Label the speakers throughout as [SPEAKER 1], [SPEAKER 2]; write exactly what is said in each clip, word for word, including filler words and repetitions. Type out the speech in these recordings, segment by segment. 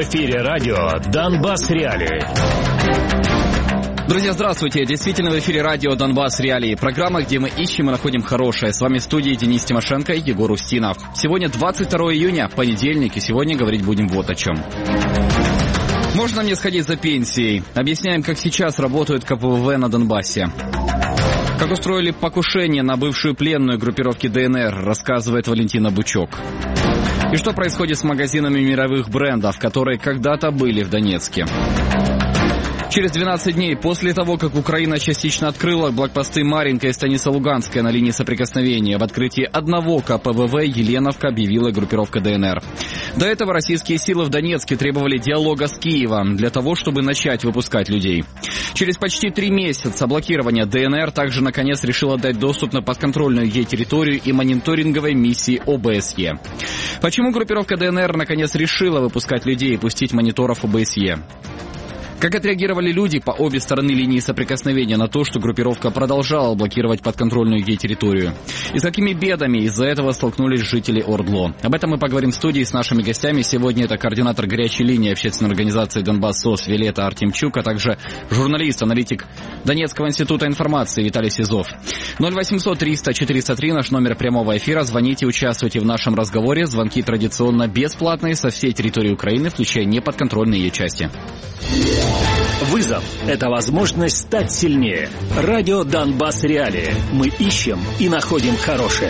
[SPEAKER 1] В эфире радио «Донбасс Реалии».
[SPEAKER 2] Друзья, здравствуйте. Действительно, в эфире радио «Донбасс Реалии». Программа, где мы ищем и находим хорошее. С вами в студии Денис Тимошенко и Егор Устинов. Сегодня двадцать второе июня, понедельник, и сегодня говорить будем вот о чем. Можно мне сходить за пенсией? Объясняем, как сейчас работают ка пэ вэ вэ на Донбассе. Как устроили покушение на бывшую пленную группировки дэ эн эр, рассказывает Валентина Бучок. И что происходит с магазинами мировых брендов, которые когда-то были в Донецке. Через двенадцать дней после того, как Украина частично открыла блокпосты Марьинка и Станица-Луганская на линии соприкосновения, об открытии одного ка пэ вэ вэ Еленовка объявила группировка дэ эн эр. До этого российские силы в Донецке требовали диалога с Киевом для того, чтобы начать выпускать людей. Через почти три месяца блокирования дэ эн эр также наконец решила дать доступ на подконтрольную ей территорию и мониторинговой миссии о бэ эс е. Почему группировка дэ эн эр наконец решила выпускать людей и пустить мониторов о бэ эс е? Как отреагировали люди по обе стороны линии соприкосновения на то, что группировка продолжала блокировать подконтрольную ей территорию? И с какими бедами из-за этого столкнулись жители Ордло? Об этом мы поговорим в студии с нашими гостями. Сегодня это координатор горячей линии общественной организации «Донбасс СОС» Виолетта Артемчук, а также журналист, аналитик Донецкого института информации Виталий Сизов. ноль восемьсот триста четыреста три наш номер прямого эфира. Звоните, участвуйте в нашем разговоре. Звонки традиционно бесплатные со всей территории Украины, включая неподконтрольные ей части.
[SPEAKER 1] Вызов – это возможность стать сильнее. Радио «Донбасс Реалии». Мы ищем и находим хорошее.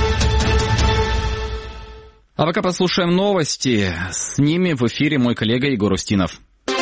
[SPEAKER 2] А пока послушаем новости. С ними в эфире мой коллега Егор Устинов.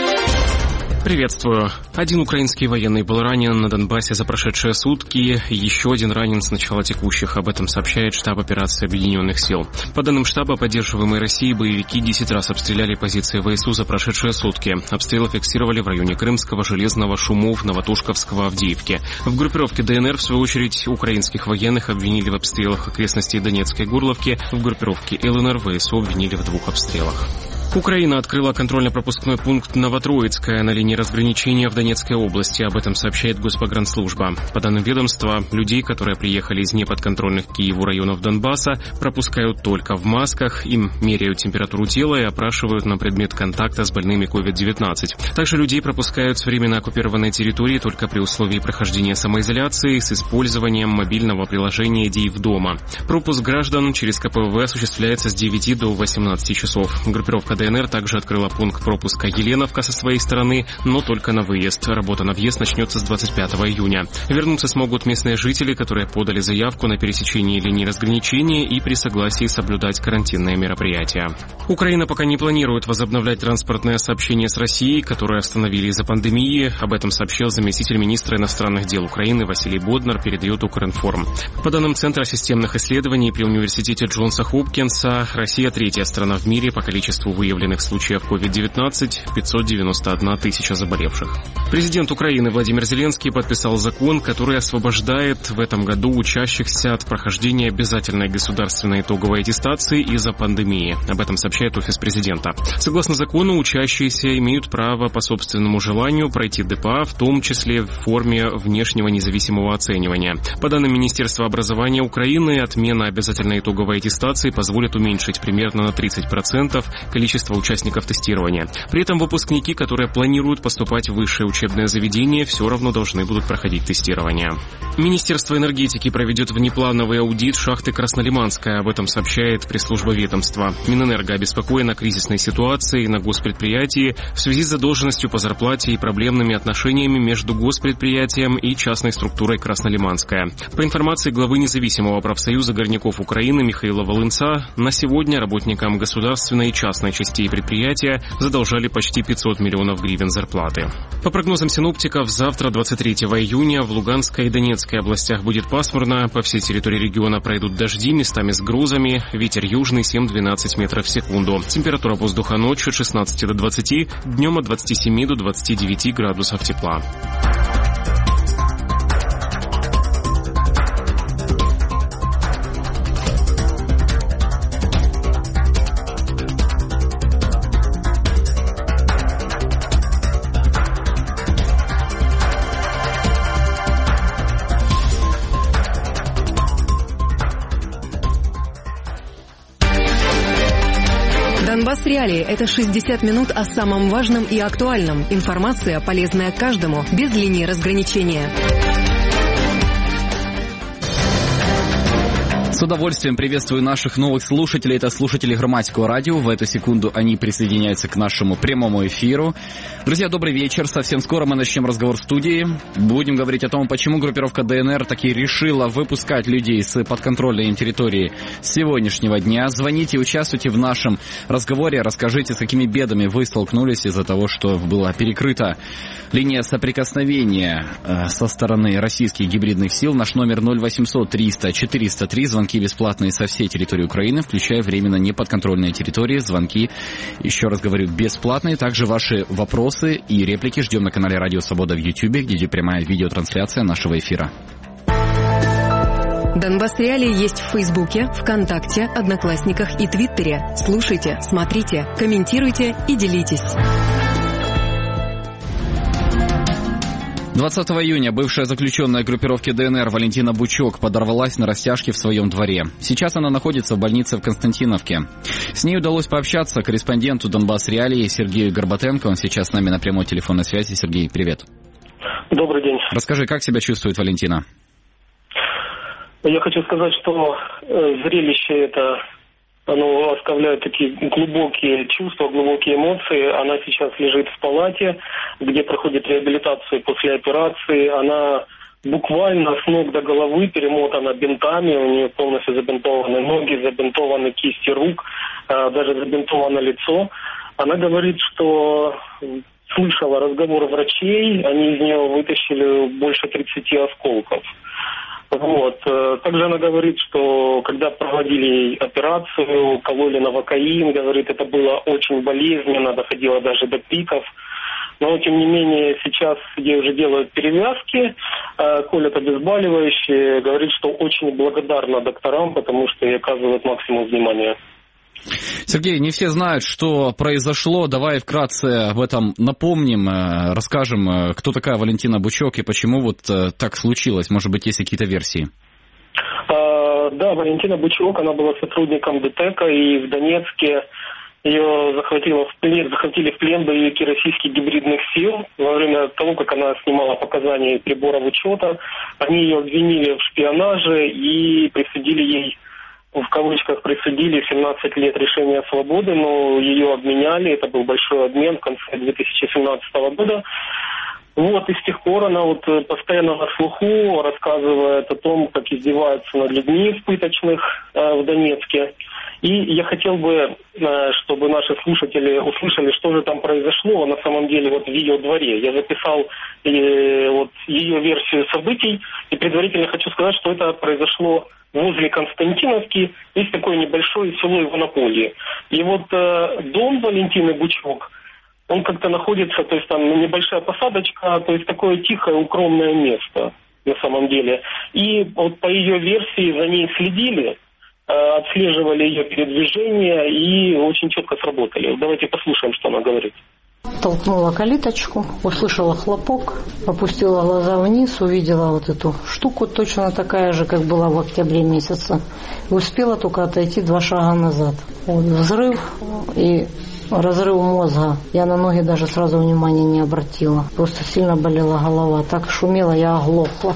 [SPEAKER 3] Приветствую. Один украинский военный был ранен на Донбассе за прошедшие сутки. Еще один ранен с начала текущих. Об этом сообщает штаб операции Объединенных сил. По данным штаба, поддерживаемые Россией боевики десять раз обстреляли позиции вэ эс у за прошедшие сутки. Обстрелы фиксировали в районе Крымского, Железного, Шумов, Новотушковского, Авдеевки. В группировке дэ эн эр, в свою очередь, украинских военных обвинили в обстрелах окрестностей Донецкой Горловки. В группировке эл эн эр вэ эс у обвинили в двух обстрелах. Украина открыла контрольно-пропускной пункт Новотроицкая на линии разграничения в Донецкой области. Об этом сообщает Госпогранслужба. По данным ведомства, людей, которые приехали из неподконтрольных Киеву районов Донбасса, пропускают только в масках, им меряют температуру тела и опрашивают на предмет контакта с больными ковид девятнадцать. Также людей пропускают с временно оккупированной территории только при условии прохождения самоизоляции с использованием мобильного приложения «Диев дома». Пропуск граждан через ка пэ вэ вэ осуществляется с девяти до восемнадцати часов. Группировка дэ эн эр также открыла пункт пропуска Еленовка со своей стороны, но только на выезд. Работа на въезд начнется с двадцать пятого июня. Вернуться смогут местные жители, которые подали заявку на пересечении линии разграничения и при согласии соблюдать карантинные мероприятия. Украина пока не планирует возобновлять транспортное сообщение с Россией, которое остановили из-за пандемии. Об этом сообщил заместитель министра иностранных дел Украины Василий Боднар, передает Укринформ. По данным Центра системных исследований при университете Джонса Хопкинса, Россия третья страна в мире по количеству выявленных выявленных случаев ковид девятнадцать, пятьсот девяносто одна тысяча заболевших. Президент Украины Владимир Зеленский подписал закон, который освобождает в этом году учащихся от прохождения обязательной государственной итоговой аттестации из-за пандемии. Об этом сообщает офис президента. Согласно закону, учащиеся имеют право по собственному желанию пройти дэ пэ а, в том числе в форме внешнего независимого оценивания. По данным Министерства образования Украины, отмена обязательной итоговой аттестации позволит уменьшить примерно на тридцать процентов количество участников тестирования. При этом выпускники, которые планируют поступать в высшее учебное заведение, все равно должны будут проходить тестирование. Министерство энергетики проведет внеплановый аудит шахты Краснолиманская. Об этом сообщает пресс-служба ведомства. Минэнерго обеспокоена кризисной ситуацией на госпредприятии в связи с задолженностью по зарплате и проблемными отношениями между госпредприятием и частной структурой Краснолиманская. По информации главы независимого профсоюза горняков Украины Михаила Волынца, на сегодня работникам государственной и частной части предприятия задолжали почти пятьсот миллионов гривен зарплаты. По прогнозам синоптиков, завтра, двадцать третьего июня, в Луганской и Донецкой областях будет пасмурно, по всей территории региона пройдут дожди, местами с грозами, ветер южный семь-двенадцать метров в секунду. Температура воздуха ночью от шестнадцати до двадцати, днем от двадцати семи до двадцати девяти градусов тепла.
[SPEAKER 4] Донбасс Реалии – это шестьдесят минут о самом важном и актуальном. Информация, полезная каждому, без линии разграничения.
[SPEAKER 2] С удовольствием приветствую наших новых слушателей. Это слушатели Громадского радио. В эту секунду они присоединяются к нашему прямому эфиру. Друзья, добрый вечер. Совсем скоро мы начнем разговор в студии. Будем говорить о том, почему группировка ДНР таки решила выпускать людей с подконтрольной им территории с сегодняшнего дня. Звоните, участвуйте в нашем разговоре. Расскажите, с какими бедами вы столкнулись из-за того, что была перекрыта линия соприкосновения со стороны российских гибридных сил. Наш номер ноль восемьсот триста четыреста три. Звонки бесплатные со всей территории Украины, включая временно неподконтрольные территории. Звонки, еще раз говорю, бесплатные. Также ваши вопросы и реплики ждем на канале Радио Свобода в Ютьюбе, где идет прямая видеотрансляция нашего эфира.
[SPEAKER 4] Донбасс Реалии есть в Фейсбуке, ВКонтакте, Одноклассниках и Твиттере. Слушайте, смотрите, комментируйте и делитесь.
[SPEAKER 2] двадцатого июня бывшая заключенная группировки ДНР Валентина Бучок подорвалась на растяжке в своем дворе. Сейчас она находится в больнице в Константиновке. С ней удалось пообщаться корреспонденту Донбасс Реалии Сергею Горбатенко. Он сейчас с нами на прямой телефонной связи. Сергей, привет.
[SPEAKER 5] Добрый день.
[SPEAKER 2] Расскажи, как себя чувствует Валентина?
[SPEAKER 5] Я хочу сказать, что зрелище это... Оно оставляет такие глубокие чувства, глубокие эмоции. Она сейчас лежит в палате, где проходит реабилитацию после операции. Она буквально с ног до головы перемотана бинтами. У нее полностью забинтованы ноги, забинтованы кисти рук, даже забинтовано лицо. Она говорит, что слышала разговор врачей. Они из нее вытащили больше тридцати осколков. Вот. Также она говорит, что когда проводили операцию, кололи новокаин, говорит, это было очень болезненно, доходило даже до пиков. Но, тем не менее, сейчас ей уже делают перевязки, колят обезболивающие, говорит, что очень благодарна докторам, потому что ей оказывают максимум внимания.
[SPEAKER 2] Сергей, не все знают, что произошло. Давай вкратце об этом напомним, расскажем, кто такая Валентина Бучок и почему вот так случилось. Может быть, есть какие-то версии?
[SPEAKER 5] А, да, Валентина Бучок, она была сотрудником ДТЭКа, и в Донецке ее захватило в плен, захватили в плен боевики российских гибридных сил. Во время того, как она снимала показания приборов учета, они ее обвинили в шпионаже и присудили ей, в кавычках, присудили семнадцать лет лишения свободы, но ее обменяли, это был большой обмен в конце две тысячи семнадцатого года. Вот, и с тех пор она вот постоянно на слуху рассказывает о том, как издеваются над людьми в пыточных э, в Донецке. И я хотел бы, э, чтобы наши слушатели услышали, что же там произошло на самом деле вот в ее дворе. Я записал э, вот ее версию событий, и предварительно хочу сказать, что это произошло возле Константиновки. Есть такое небольшое село Иванополе. И вот э, дом Валентины Бучок, он как-то находится, то есть там небольшая посадочка, то есть такое тихое, укромное место на самом деле. И вот по ее версии за ней следили, э, отслеживали ее передвижение и очень четко сработали. Давайте послушаем, что она говорит.
[SPEAKER 6] Толкнула калиточку, услышала хлопок, опустила глаза вниз, увидела вот эту штуку, точно такая же, как была в октябре месяце. И успела только отойти два шага назад. Вот, взрыв и разрыв мозга. Я на ноги даже сразу внимания не обратила. Просто сильно болела голова. Так шумела, я оглохла.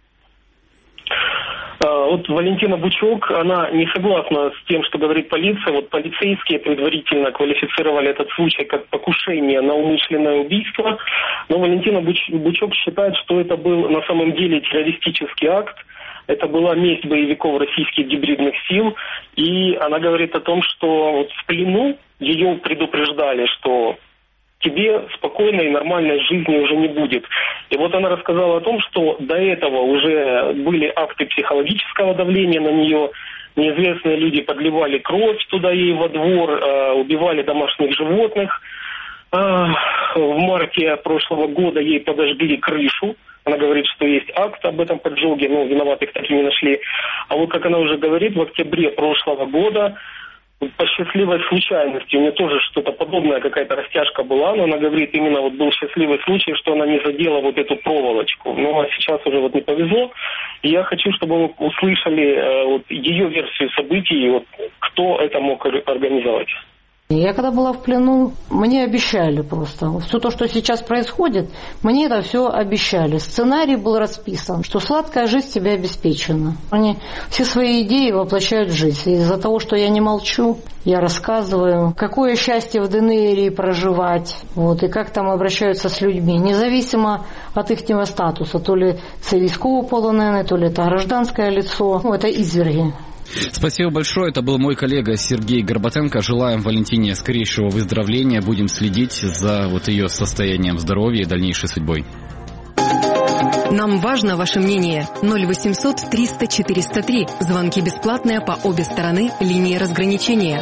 [SPEAKER 5] Вот Валентина Бучок, она не согласна с тем, что говорит полиция. Вот полицейские предварительно квалифицировали этот случай как покушение на умышленное убийство. Но Валентина Бучок считает, что это был на самом деле террористический акт. Это была месть боевиков российских гибридных сил. И она говорит о том, что вот в плену ее предупреждали, что тебе спокойной и нормальной жизни уже не будет. И вот она рассказала о том, что до этого уже были акты психологического давления на нее. Неизвестные люди подливали кровь туда ей во двор, э, убивали домашних животных. Э, в марте прошлого года ей подожгли крышу. Она говорит, что есть акт об этом поджоге, но виноватых так и не нашли. А вот, как она уже говорит, в октябре прошлого года по счастливой случайности, у нее тоже что-то подобное, какая-то растяжка была, но она говорит, именно вот был счастливый случай, что она не задела вот эту проволочку. Ну, а сейчас уже вот не повезло. И я хочу, чтобы вы услышали э, вот ее версию событий, вот, кто это мог организовать.
[SPEAKER 6] Я когда была в плену, мне обещали просто. Все то, что сейчас происходит, мне это все обещали. Сценарий был расписан, что сладкая жизнь тебе обеспечена. Они все свои идеи воплощают в жизнь. И из-за того, что я не молчу, я рассказываю, какое счастье в ДНР проживать, вот, и как там обращаются с людьми, независимо от их статуса, то ли это військовополонений, то ли это гражданское лицо, ну, это изверги.
[SPEAKER 2] Спасибо большое. Это был мой коллега Сергей Горбатенко. Желаем Валентине скорейшего выздоровления. Будем следить за вот ее состоянием здоровья и дальнейшей судьбой.
[SPEAKER 4] Нам важно ваше мнение. ноль восемьсот триста четыреста три. Звонки бесплатные по обе стороны линии разграничения.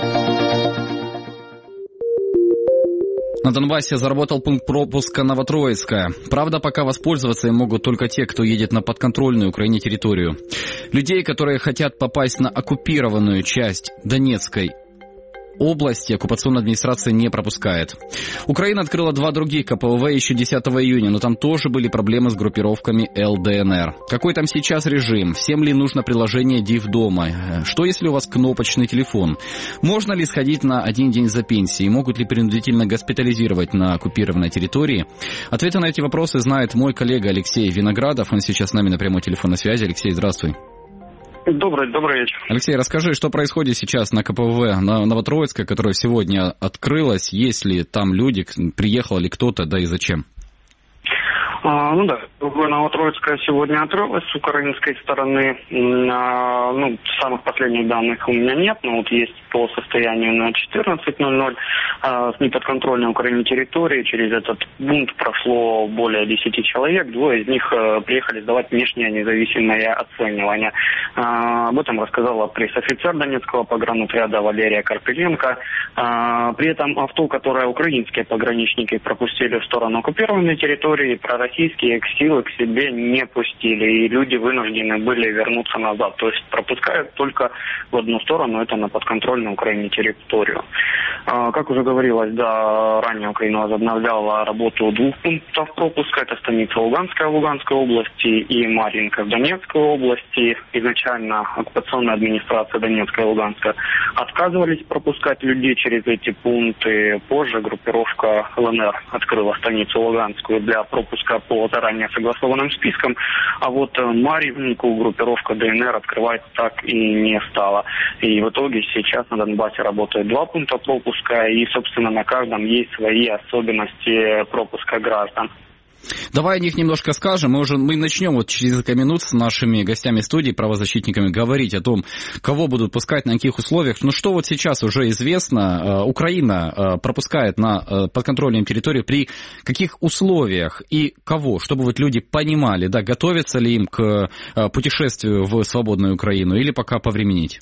[SPEAKER 2] На Донбассе заработал пункт пропуска Новотроицкая. Правда, пока воспользоваться им могут только те, кто едет на подконтрольную Украине территорию. Людей, которые хотят попасть на оккупированную часть Донецкой области, оккупационная администрация не пропускает. Украина открыла два других ка пэ вэ еще десятого июня, но там тоже были проблемы с группировками эл дэ эн эр. Какой там сейчас режим? Всем ли нужно приложение Див-дома? Что если у вас кнопочный телефон? Можно ли сходить на один день за пенсией? Могут ли принудительно госпитализировать на оккупированной территории? Ответы на эти вопросы знает мой коллега Алексей Виноградов. Он сейчас с нами на прямой телефонной связи. Алексей, здравствуй.
[SPEAKER 5] Добрый, добрый вечер.
[SPEAKER 2] Алексей, расскажи, что происходит сейчас на ка пэ вэ на Новотроицкой, которая сегодня открылась, есть ли там люди, приехал ли кто-то, да и зачем?
[SPEAKER 5] А, ну да, Новотроицкая сегодня открылась с украинской стороны. А, ну, самых последних данных у меня нет, но вот есть по состоянию на четырнадцать ноль ноль. А, с неподконтрольной Украине территории через этот пункт прошло более десяти человек. Двое из них а, приехали сдавать внешнее независимое оценивание. А, об этом рассказала пресс-офицер Донецкого погранотряда Валерия Карпеленко. А, при этом авто, которое украинские пограничники пропустили в сторону оккупированной территории, пророссийские силы к себе не пустили, и люди вынуждены были вернуться назад. То есть пропускают только в одну сторону, это на подконтрольную Украине территорию. А, как уже говорилось, да, ранее Украина возобновляла работу двух пунктов пропуска. Это станица Луганская в Луганской области и Марьинка в Донецкой области. Изначально оккупационная администрация Донецкая и Луганская отказывались пропускать людей через эти пункты. Позже группировка эл эн эр открыла станицу Луганскую для пропуска по заранее согласованным спискам, а вот Марьинку группировка дэ эн эр открывать так и не стала. И в итоге сейчас на Донбассе работают два пункта пропуска, и, собственно, на каждом есть свои особенности пропуска граждан.
[SPEAKER 2] Давай о них немножко скажем. Мы уже мы начнем вот через несколько минут с нашими гостями студии, правозащитниками, говорить о том, кого будут пускать, на каких условиях. Ну что вот сейчас уже известно, Украина пропускает на подконтрольную территорию при каких условиях и кого, чтобы вот люди понимали, да, готовятся ли им к путешествию в свободную Украину или пока повременить?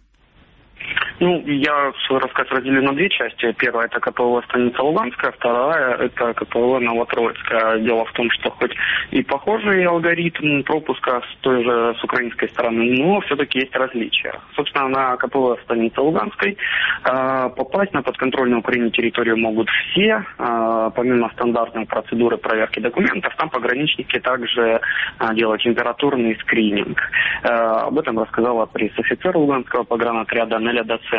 [SPEAKER 5] Ну, я свой рассказ разделю на две части. Первая – это ка пэ вэ станица Луганская, вторая – это ка пэ вэ Новотроицкая. Дело в том, что хоть и похожий алгоритм пропуска с той же, с украинской стороны, но все-таки есть различия. Собственно, на ка пэ вэ станицы Луганской э, попасть на подконтрольную Украине территорию могут все. Э, помимо стандартной процедуры проверки документов, там пограничники также э, делают температурный скрининг. Э, об этом рассказала пресс-офицер Луганского погранотряда Неля Доценко.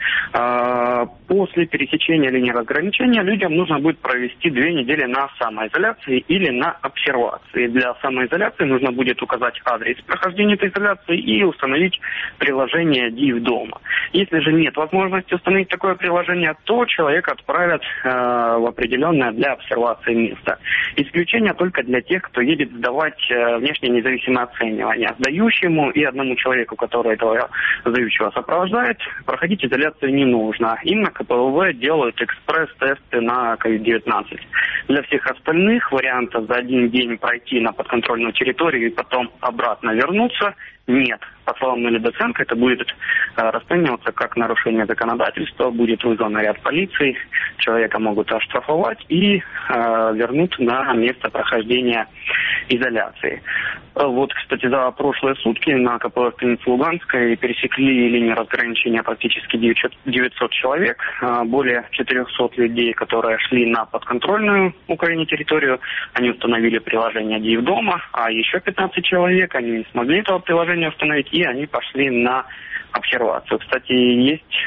[SPEAKER 5] После пересечения линии разграничения людям нужно будет провести две недели на самоизоляции или на обсервации. Для самоизоляции нужно будет указать адрес прохождения этой изоляции и установить приложение Див-дома. Если же нет возможности установить такое приложение, то человека отправят э, в определенное для обсервации место. Исключение только для тех, кто едет сдавать э, внешнее независимое оценивание. Сдающему и одному человеку, который этого сдающего сопровождает, проходить изоляцию не нужно. Им на ка пэ вэ делают экспресс-тесты на ковид девятнадцать. Для всех остальных вариантов за один день пройти на подконтрольную территорию и потом обратно вернуться нет. По словам Нелли Доценко, это будет э, расцениваться как нарушение законодательства, будет вызван ряд полиции, человека могут оштрафовать и э, вернуть на место прохождения изоляции. Вот, кстати, за прошлые сутки на ка пэ вэ станицы Луганской пересекли линию разграничения практически девятьсот человек. Более четырехсот людей, которые шли на подконтрольную Украине территорию, они установили приложение Див-дома, а еще пятнадцать человек, они не смогли этого приложения установить, и они пошли на обсервацию. Кстати, есть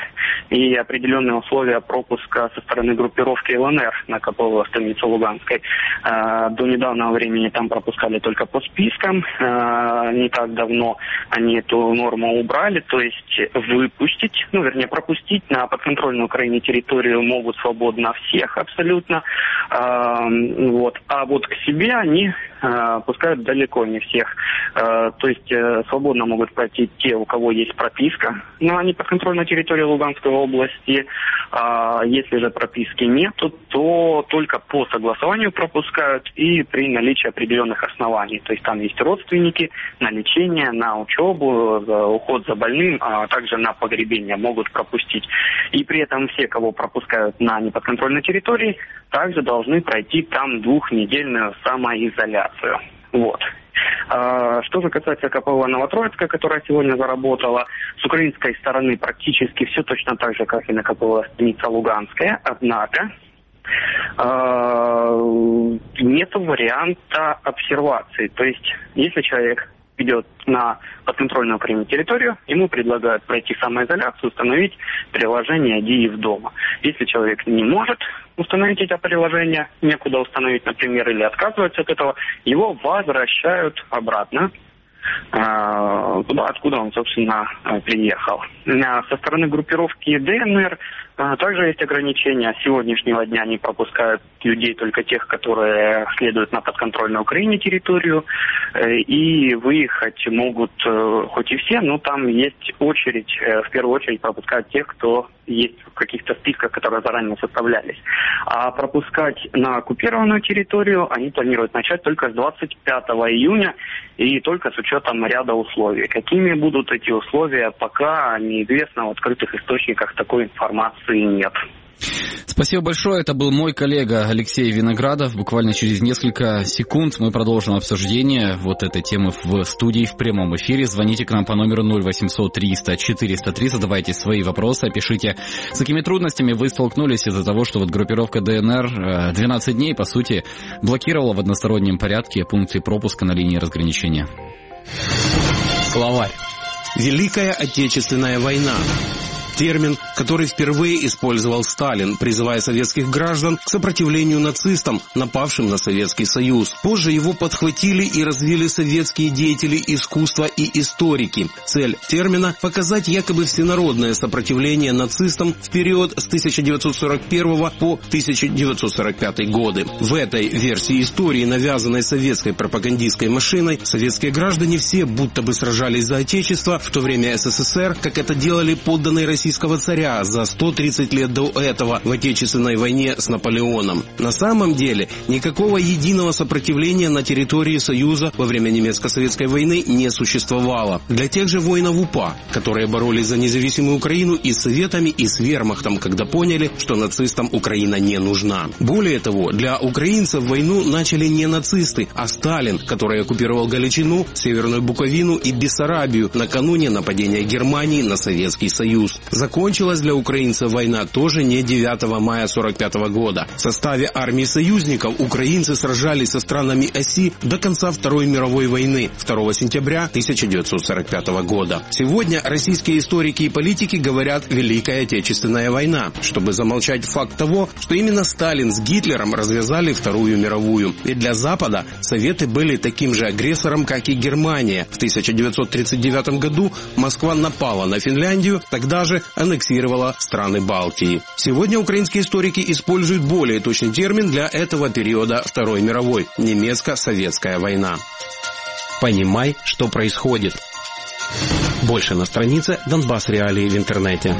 [SPEAKER 7] и определенные условия пропуска со стороны группировки ЛНР на КПВ станицы Луганской. До недавнего времени там пропускали только по спискам. Не так давно они эту норму убрали, то есть выпустить, ну, вернее, пропустить на подконтрольную Украине территорию могут свободно всех абсолютно. Вот. А вот к себе они пускают далеко не всех. То есть свободно могут пройти те, у кого есть прописка на неподконтрольной территории Луганской области. Если же прописки нету, то только по согласованию пропускают и при наличии определенных оснований. То есть там есть родственники на лечение, на учебу, за уход за больным, а также на погребение могут пропустить. И при этом все, кого пропускают на неподконтрольной территории, также должны пройти там двухнедельную самоизоляцию. Вот. Что же касается КПВ Новотроицкая, которая сегодня заработала, с украинской стороны практически все точно так же, как и на КПВ станица Луганская. Однако нет варианта обсервации. То есть, если человек идет на подконтрольную Украине территорию, ему предлагают пройти самоизоляцию, установить приложение ДИИФ дома. Если человек не может установить это приложение, некуда установить, например, или отказывается от этого, его возвращают обратно туда, откуда он, собственно, приехал. Со стороны группировки ДНР также есть ограничения. С сегодняшнего дня они пропускают людей, только тех, которые следуют на подконтрольной Украине территорию, и выехать могут хоть и все, но там есть очередь, в первую очередь пропускают тех, кто есть в каких-то списках, которые заранее составлялись. А пропускать на оккупированную территорию они планируют начать только с двадцать пятого июня и только с учетом ряда условий. Какими будут эти условия, пока неизвестно, в открытых источниках такой информации нет.
[SPEAKER 2] Спасибо большое. Это был мой коллега Алексей Виноградов. Буквально через несколько секунд мы продолжим обсуждение вот этой темы в студии в прямом эфире. Звоните к нам по номеру ноль восемьсот триста четыреста три, задавайте свои вопросы, пишите, с какими трудностями вы столкнулись из-за того, что вот группировка ДНР двенадцать дней, по сути, блокировала в одностороннем порядке пункты пропуска на линии разграничения.
[SPEAKER 8] Словарь. Великая Отечественная война. Термин, который впервые использовал Сталин, призывая советских граждан к сопротивлению нацистам, напавшим на Советский Союз. Позже его подхватили и развили советские деятели искусства и историки. Цель термина – показать якобы всенародное сопротивление нацистам в период с тысяча девятьсот сорок первого по тысяча девятьсот сорок пятый годы. В этой версии истории, навязанной советской пропагандистской машиной, советские граждане все будто бы сражались за Отечество, в то время СССР, как это делали подданные России царя за сто тридцать лет до этого в Отечественной войне с Наполеоном. На самом деле, никакого единого сопротивления на территории Союза во время немецко-советской войны не существовало. Для тех же воинов УПА, которые боролись за независимую Украину и с Советами, и с Вермахтом, когда поняли, что нацистам Украина не нужна. Более того, для украинцев войну начали не нацисты, а Сталин, который оккупировал Галичину, Северную Буковину и Бессарабию накануне нападения Германии на Советский Союз. Закончилась для украинцев война тоже не девятого мая сорок пятого года. В составе армии союзников украинцы сражались со странами оси до конца Второй мировой войны, второго сентября тысяча девятьсот сорок пятого года. Сегодня российские историки и политики говорят «Великая Отечественная война», чтобы замолчать факт того, что именно Сталин с Гитлером развязали Вторую мировую. Ведь для Запада Советы были таким же агрессором, как и Германия. В тысяча девятьсот тридцать девятом году Москва напала на Финляндию, тогда же аннексировала страны Балтии. Сегодня украинские историки используют более точный термин для этого периода Второй мировой – немецко-советская война. Понимай, что происходит. Больше на странице Донбасс Реалии в интернете.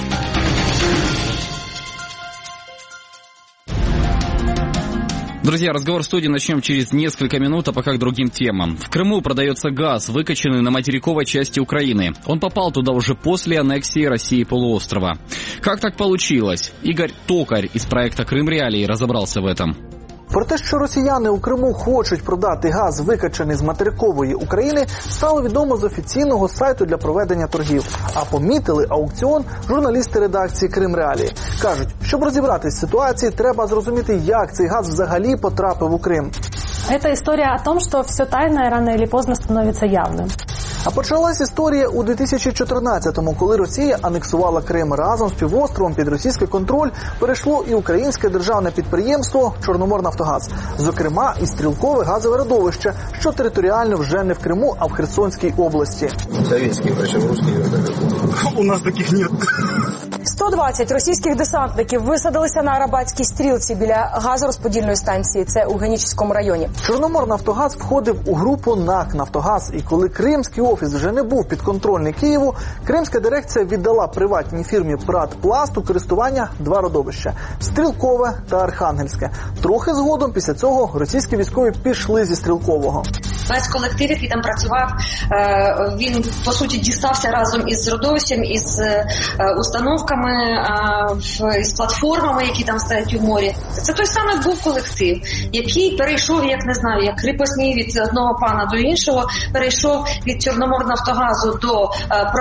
[SPEAKER 2] Друзья, разговор в студии начнем через несколько минут, а пока к другим темам. В Крыму продается газ, выкачанный на материковой части Украины. Он попал туда уже после аннексии России полуострова. Как так получилось? Игорь Токарь из проекта «Крым Реалии» разобрался в этом.
[SPEAKER 9] Про те, що росіяни у Криму хочуть продати газ, викачаний з материкової України, стало відомо з офіційного сайту для проведення торгів. А помітили аукціон журналісти редакції «Крим Реалії». Кажуть, щоб розібратись в ситуації, треба зрозуміти, як цей газ взагалі потрапив у Крим.
[SPEAKER 10] Это история о том, что все тайное рано или поздно становится явным.
[SPEAKER 9] А почалась історія у дві тисячі чотирнадцятому, коли Росія анексувала Крим. Разом з півостровом під російський контроль перейшло і українське державне підприємство «Чорноморнафтогаз». Зокрема, і стрілкове газове родовище, що територіально вже не в Криму, а в Херсонській області.
[SPEAKER 10] Советские, причем русские.
[SPEAKER 11] У нас таких нет.
[SPEAKER 12] сто двадцять російських десантників висадилися на Арабатській стрілці біля газорозподільної станції. Це у Генічеському районі.
[SPEAKER 9] «Чорноморнафтогаз» входив у групу НАК «Нафтогаз». І коли кримський офіс вже не був підконтрольний Києву, кримська дирекція віддала приватній фірмі «Пратпласт» у користування два родовища – Стрілкове та Архангельське. Трохи згодом після цього російські військові пішли зі Стрілкового.
[SPEAKER 13] Весь колектив, який там працював, він, по суті, дістався разом із родовищем, із установками, із платформами, які там стоять у морі. Це той самий був колектив, який перейшов, як не знаю, як кріпосні від одного пана до іншого, перейшов від Чорноморнафтогазу до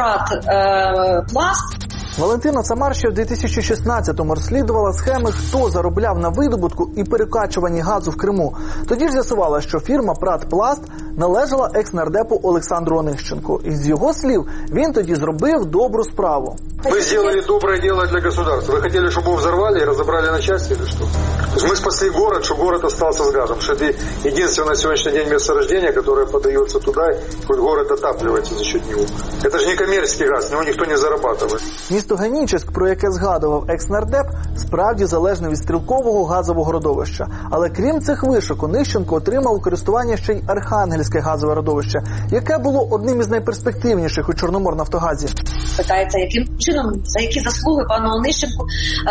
[SPEAKER 13] Пратпласт.
[SPEAKER 9] Валентина Цамар ще в дві тисячі шістнадцятому розслідувала схеми, хто заробляв на видобутку і перекачуванні газу в Криму. Тоді ж з'ясувала, що фірма «Пратпласт» належала екс-нардепу Олександру Онищенку. І з його слів, він тоді зробив добру справу.
[SPEAKER 14] Вы сделали доброе дело для государства. Вы хотели, чтобы его взорвали и разобрали на части или что? То есть мы спасли город, чтобы город остался с газом. Что это единственное на сегодняшний день месторождение, которое подается туда, и хоть город отапливается за счет него. Это же не коммерческий газ, с него никто не зарабатывает.
[SPEAKER 9] Місто Генічеськ, про яке згадував екс-нардеп, справді залежне від Стрілкового газового родовища. Але крім цих вишок, Онищенко отримав у користування ще й Архангельське газове родовище, яке було одним із найперспективніших у Чорноморнафтогазі.
[SPEAKER 13] Питається, яким чином, за які заслуги пану Онищенку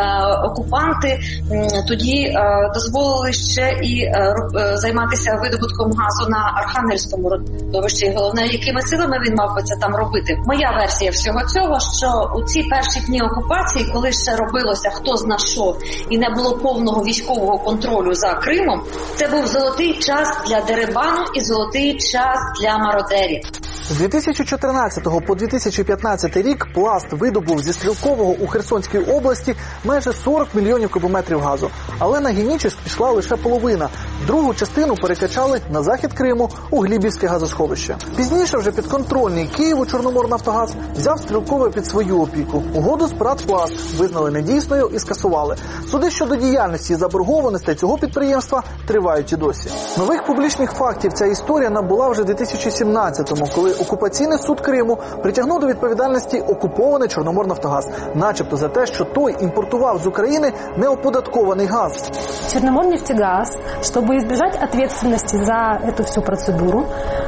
[SPEAKER 13] окупанти тоді дозволили ще і займатися видобутком газу на Архангельському родовищі. І головне, якими силами він мав би це там робити. Моя версія всього цього, що у ці перші дні окупації, коли ще робилося хто зна що, і не було повного військового контролю за Кримом, це був золотий час для дерибану і золотий час для мародерів.
[SPEAKER 9] З дві тисячі чотирнадцятого по дві тисячі п'ятнадцятий рік Пласт видобув зі Стрілкового у Херсонській області майже сорок мільйонів кубометрів газу. Але на Генічеськ пішла лише половина. Другу частину перекачали на захід Криму у Глібівське газосховище. Пізніше вже підконтрольний Києву Чорноморнафтогаз взяв Стрілкове під свою опіку. Угоду з Пратпласт визнали недійсною і скасували. Суди щодо діяльності і заборгованостей цього підприємства тривають і досі. Нових публічних фактів ця історія набула вже в дві тисячі сімнадцятому, коли окупаційний суд Криму притягнув до відповідальності окупований Чорноморнафтогаз, начебто за те, що той імпортував з України неоподаткований газ.
[SPEAKER 15] Чорноморнефтегаз, чтобы избежать ответственности за эту всю процедуру,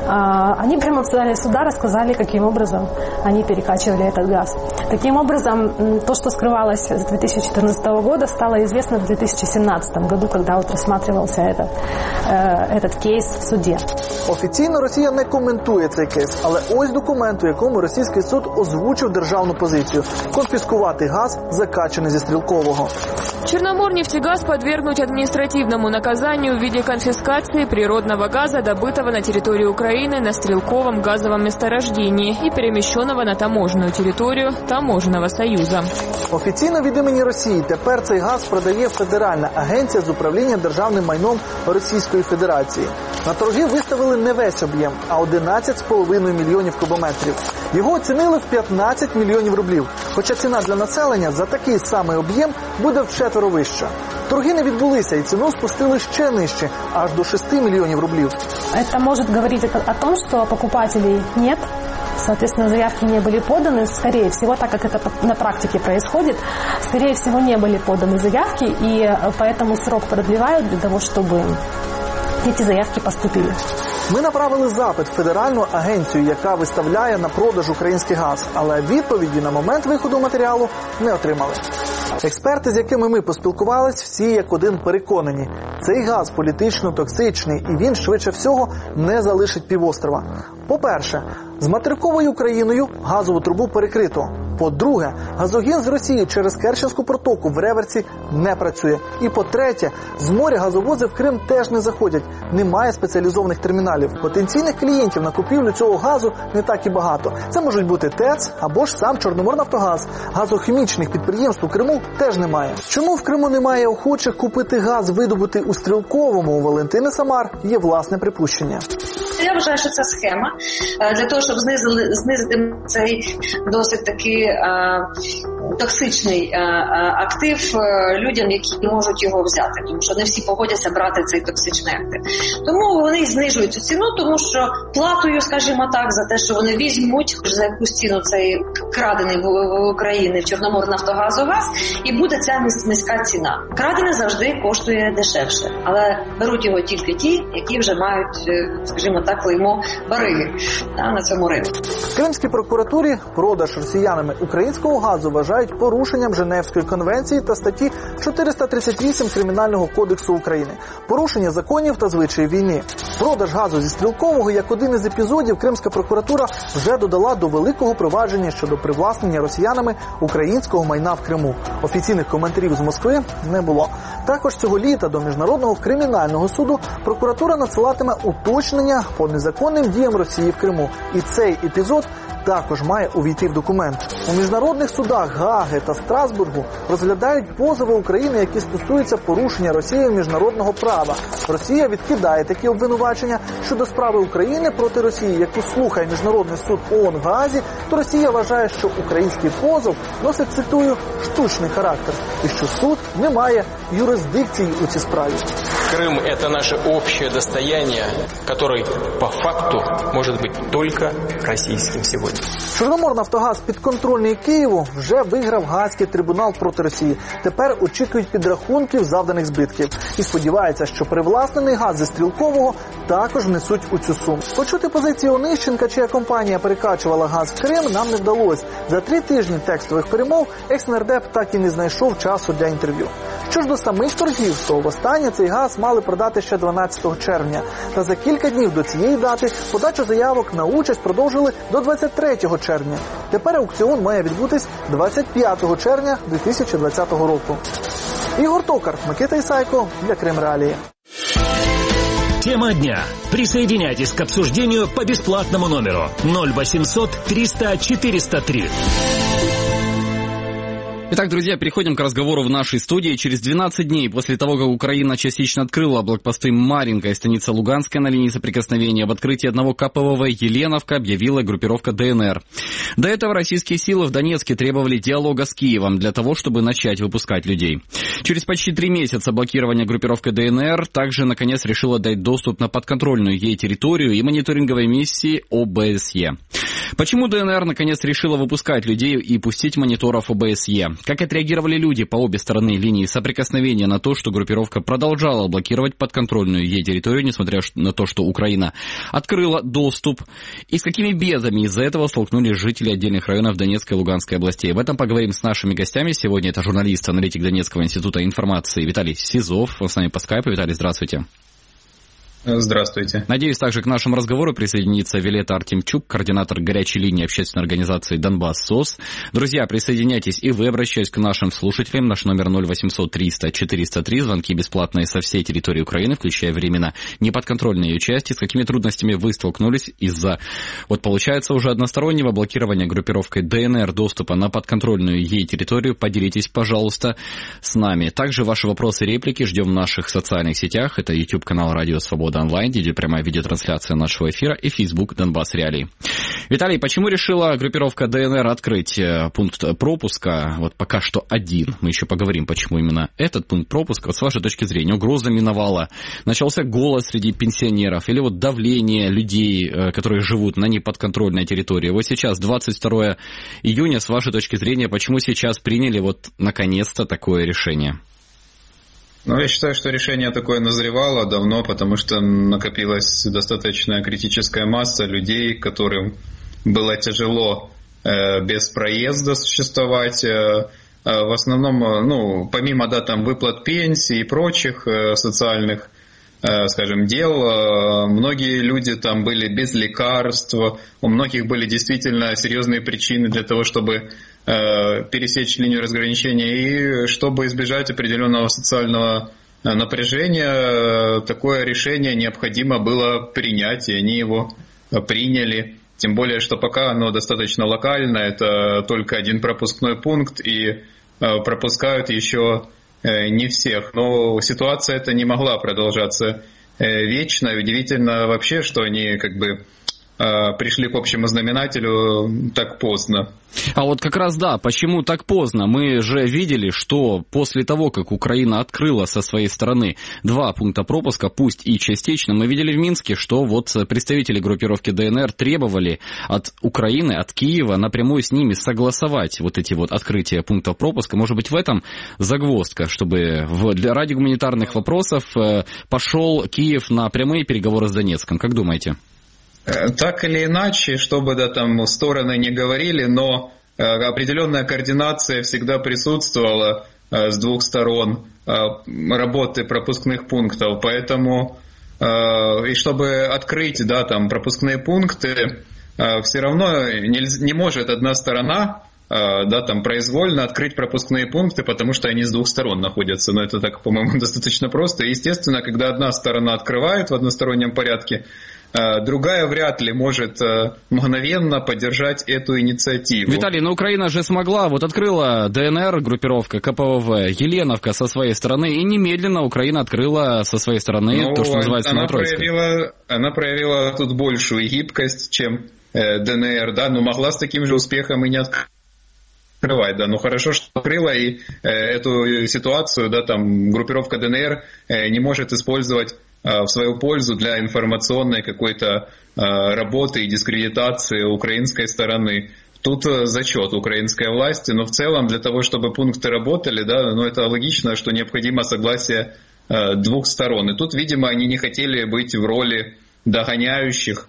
[SPEAKER 15] они прямо в зале суда рассказали, каким образом они перекачивали этот газ. Таким образом, то, что скрывалось с две тысячи четырнадцатого года, стало известно в две тысячи семнадцатом году, когда вот рассматривался этот, этот кейс в суді.
[SPEAKER 9] Офіційно Росія не коментує цей кейс, але ось документ, у якому російський суд озвучив державну позицію – конфіскувати газ, закачаний зі Стрілкового.
[SPEAKER 16] Черноморнефтегаз подвергнуть административному наказанию в виде конфискации природного газа, добытого на территории Украины на Стрелковом газовом месторождении и перемещенного на таможенную территорию Таможенного союза.
[SPEAKER 9] Офіційно від імені Росії тепер цей газ продає Федеральна агенція з управління державним майном Російської Федерації. На торги виставили не весь об'єм, а одинадцять з половиною мільйонів кубометрів. Його оцінили в п'ятнадцять мільйонів рублів, хоча ціна для населення за такий самий об'єм буде вчетверо вища. Торги не відбулися і ціну спустили ще нижче, аж до шести мільйонів рублів.
[SPEAKER 15] Це може говорити о том, що покупателей нет. Соответственно, заявки не были поданы. Скорее всего, так как это на практике происходит, скорее всего, не были поданы заявки, и поэтому срок продлевают для того, чтобы эти заявки поступили.
[SPEAKER 9] Ми направили запит в Федеральну агенцію, яка виставляє на продаж український газ, але відповіді на момент виходу матеріалу не отримали. Експерти, з якими ми поспілкувались, всі як один переконані. Цей газ політично токсичний і він, швидше всього, не залишить півострова. По-перше, з материковою Україною газову трубу перекрито. По-друге, газогін з Росії через Керченську протоку в реверсі не працює. І по-третє, з моря газовози в Крим теж не заходять. Немає спеціалізованих терміналів. Потенційних клієнтів на купівлю цього газу не так і багато. Це можуть бути ТЕЦ або ж сам Чорноморнафтогаз. Газохімічних підприємств у Криму теж немає. Чому в Криму немає охочих купити газ, видобутий у Стрілковому, у Валентини Самар є власне припущення.
[SPEAKER 13] Я вважаю, що це схема для того, щоб знизили, знизити цей досить такий а, токсичний а, актив людям, які можуть його взяти. Тому що не всі погодяться брати цей токсичний актив. Тому вони знижують цю ціну, тому що платою, скажімо так, за те, що вони візьмуть за якусь ціну цей крадений в, в Україні в Чорноморнафтогазу газ, і буде ця низька ціна. Крадений завжди коштує дешевше, але беруть його тільки ті, які вже мають, скажімо так, клеймо бариги на цьому ринку.
[SPEAKER 9] В Кримській прокуратурі продаж росіянами українського газу вважають порушенням Женевської конвенції та статті чотириста тридцять вісім Кримінального кодексу України. Порушення законів та звичаїв війни. Продаж газу зі Стрілкового як один із епізодів Кримська прокуратура вже додала до великого провадження щодо привласнення росіянами українського майна в Криму. Офіційних коментарів з Москви не було. Також цього літа до Міжнародного кримінального суду прокуратура надсилатиме уточнення по незаконним діям Росії в Криму. І цей епізод також має увійти в документ. У міжнародних судах Гааги та Страсбургу розглядають позови України, які стосуються порушення Росією міжнародного права. Росія відкидає такі обвинувачення. Щодо справи України проти Росії, яку слухає Міжнародний суд ООН в Гаазі, то Росія вважає, що український позов носить, цитую, штучний характер і що суд не має юрисдикції у цій справі.
[SPEAKER 10] Крым – это наше общее достояние, которое по факту может быть только российским сегодня.
[SPEAKER 9] Чорноморнафтогаз, підконтрольний Києву, вже виграв Гаазький трибунал проти Росії. Тепер очікують підрахунків завданих збитків. І сподіваються, що привласнений газ зі Стрілкового також внесуть у цю суму. Почути позиції Онищенка, чия компанія перекачувала газ в Крим, нам не вдалося. За три тижні текстових перемов екс-нардеп так і не знайшов часу для інтерв'ю. Що ж до самих торгів, то востаннє цей газ мали продати ще дванадцятого червня. Та за кілька днів до цієї дати подачу заявок на участь продовжили до двадцять третього червня. Тепер аукціон має відбутись двадцять п'ятого червня дві тисячі двадцятого року. Ігор Токар, Микита Ісайко для Крим Реалії.
[SPEAKER 1] Тема дня. Присоединяйтесь к обсуждению по бесплатному номеру ноль восемьсот триста четыреста три.
[SPEAKER 2] Итак, друзья, переходим к разговору в нашей студии. Через двенадцать дней после того, как Украина частично открыла блокпосты Марьинка и станица Луганская на линии соприкосновения, об открытии одного КПВВ Еленовка объявила группировка ДНР. До этого российские силы в Донецке требовали диалога с Киевом для того, чтобы начать выпускать людей. Через почти три месяца блокирования группировка ДНР также, наконец, решила дать доступ на подконтрольную ей территорию и мониторинговой миссии ОБСЕ. Почему ДНР, наконец, решила выпускать людей и пустить мониторов ОБСЕ? Как отреагировали люди по обе стороны линии соприкосновения на то, что группировка продолжала блокировать подконтрольную ей территорию, несмотря на то, что Украина открыла доступ? И с какими бедами из-за этого столкнулись жители отдельных районов Донецкой и Луганской областей? Об этом поговорим с нашими гостями. Сегодня это журналист, аналитик Донецкого института информации Виталий Сизов. Он с нами по скайпу. Виталий, здравствуйте.
[SPEAKER 17] Здравствуйте.
[SPEAKER 2] Надеюсь, также к нашему разговору присоединится Виолетта Артемчук, координатор горячей линии общественной организации «Донбасс СОС». Друзья, присоединяйтесь и вы, обращаясь к нашим слушателям. Наш номер ноль восемьсот триста четыреста три. Звонки бесплатные со всей территории Украины, включая временно неподконтрольные ее части. С какими трудностями вы столкнулись из-за, вот получается, уже одностороннего блокирования группировкой ДНР доступа на подконтрольную ей территорию? Поделитесь, пожалуйста, с нами. Также ваши вопросы и реплики ждем в наших социальных сетях. Это YouTube-канал «Радио Свобода онлайн», где идет прямая видеотрансляция нашего эфира, и Facebook «Донбасс Реалии». Виталий, почему решила группировка ДНР открыть пункт пропуска? Вот пока что один. Мы еще поговорим, почему именно этот пункт пропуска. Вот с вашей точки зрения, угроза миновала. Начался голод среди пенсионеров или вот давление людей, которые живут на неподконтрольной территории. Вот сейчас, двадцать второго июня, с вашей точки зрения, почему сейчас приняли вот наконец-то такое решение?
[SPEAKER 17] Ну, я считаю, что решение такое назревало давно, потому что накопилась достаточно критическая масса людей, которым было тяжело э, без проезда существовать. Э, в основном, ну, помимо, да, там, выплат пенсий и прочих э, социальных, э, скажем, дел, э, многие люди там были без лекарств, у многих были действительно серьезные причины для того, чтобы пересечь линию разграничения, и чтобы избежать определенного социального напряжения, такое решение необходимо было принять, и они его приняли. Тем более, что пока оно достаточно локально, это только один пропускной пункт, и пропускают еще не всех. Но ситуация эта не могла продолжаться вечно. И удивительно вообще, что они как бы пришли к общему знаменателю так поздно.
[SPEAKER 2] А вот как раз да, почему так поздно? Мы же видели, что после того, как Украина открыла со своей стороны два пункта пропуска, пусть и частично, мы видели в Минске, что вот представители группировки ДНР требовали от Украины, от Киева напрямую с ними согласовать вот эти вот открытия пунктов пропуска. Может быть, в этом загвоздка, чтобы в, для, ради гуманитарных вопросов пошел Киев на прямые переговоры с Донецком. Как думаете?
[SPEAKER 17] Так или иначе, что бы да, там стороны не говорили, но э, определенная координация всегда присутствовала э, с двух сторон э, работы пропускных пунктов. Поэтому, э, и чтобы открыть да, там, пропускные пункты, э, все равно не, не может одна сторона э, да, там, произвольно открыть пропускные пункты, потому что они с двух сторон находятся. Но это так, по-моему, достаточно просто. И, естественно, когда одна сторона открывает в одностороннем порядке, другая вряд ли может мгновенно поддержать эту инициативу.
[SPEAKER 2] Виталий, но Украина же смогла, вот открыла ДНР, группировка КПВВ, Еленовка со своей стороны, и немедленно Украина открыла со своей стороны ну, то, что называется
[SPEAKER 17] она
[SPEAKER 2] Новотроицкой.
[SPEAKER 17] проявила, она проявила тут большую гибкость, чем э, ДНР, да, но могла с таким же успехом и не открывать, да, но хорошо, что открыла, и э, эту ситуацию, да, там, группировка ДНР э, не может использовать в свою пользу для информационной какой-то работы и дискредитации украинской стороны. Тут зачет украинской власти, но в целом для того, чтобы пункты работали, да, ну это логично, что необходимо согласие двух сторон. И тут, видимо, они не хотели быть в роли догоняющих,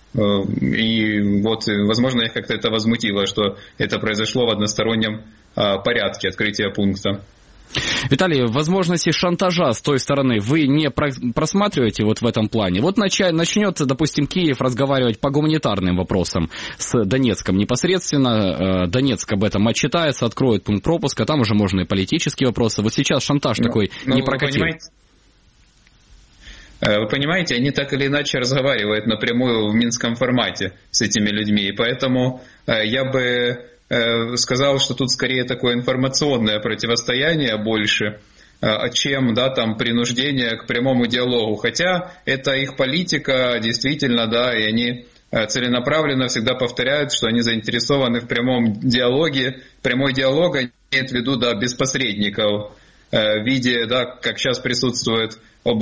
[SPEAKER 17] и вот, возможно, их как-то это возмутило, что это произошло в одностороннем порядке открытия пункта.
[SPEAKER 2] Виталий, возможности шантажа с той стороны вы не просматриваете вот в этом плане? Вот начнет, допустим, Киев разговаривать по гуманитарным вопросам с Донецком непосредственно, Донецк об этом отчитается, откроет пункт пропуска, там уже можно и политические вопросы. Вот сейчас шантаж ну, такой ну, не прокатил.
[SPEAKER 17] Вы понимаете, вы понимаете, они так или иначе разговаривают напрямую в минском формате с этими людьми, и поэтому я бы сказал, что тут скорее такое информационное противостояние больше, чем да, там, принуждение к прямому диалогу. Хотя это их политика, действительно, да, и они целенаправленно всегда повторяют, что они заинтересованы в прямом диалоге. Прямой диалог имеет в виду, да, без посредников, в виде, да, как сейчас присутствует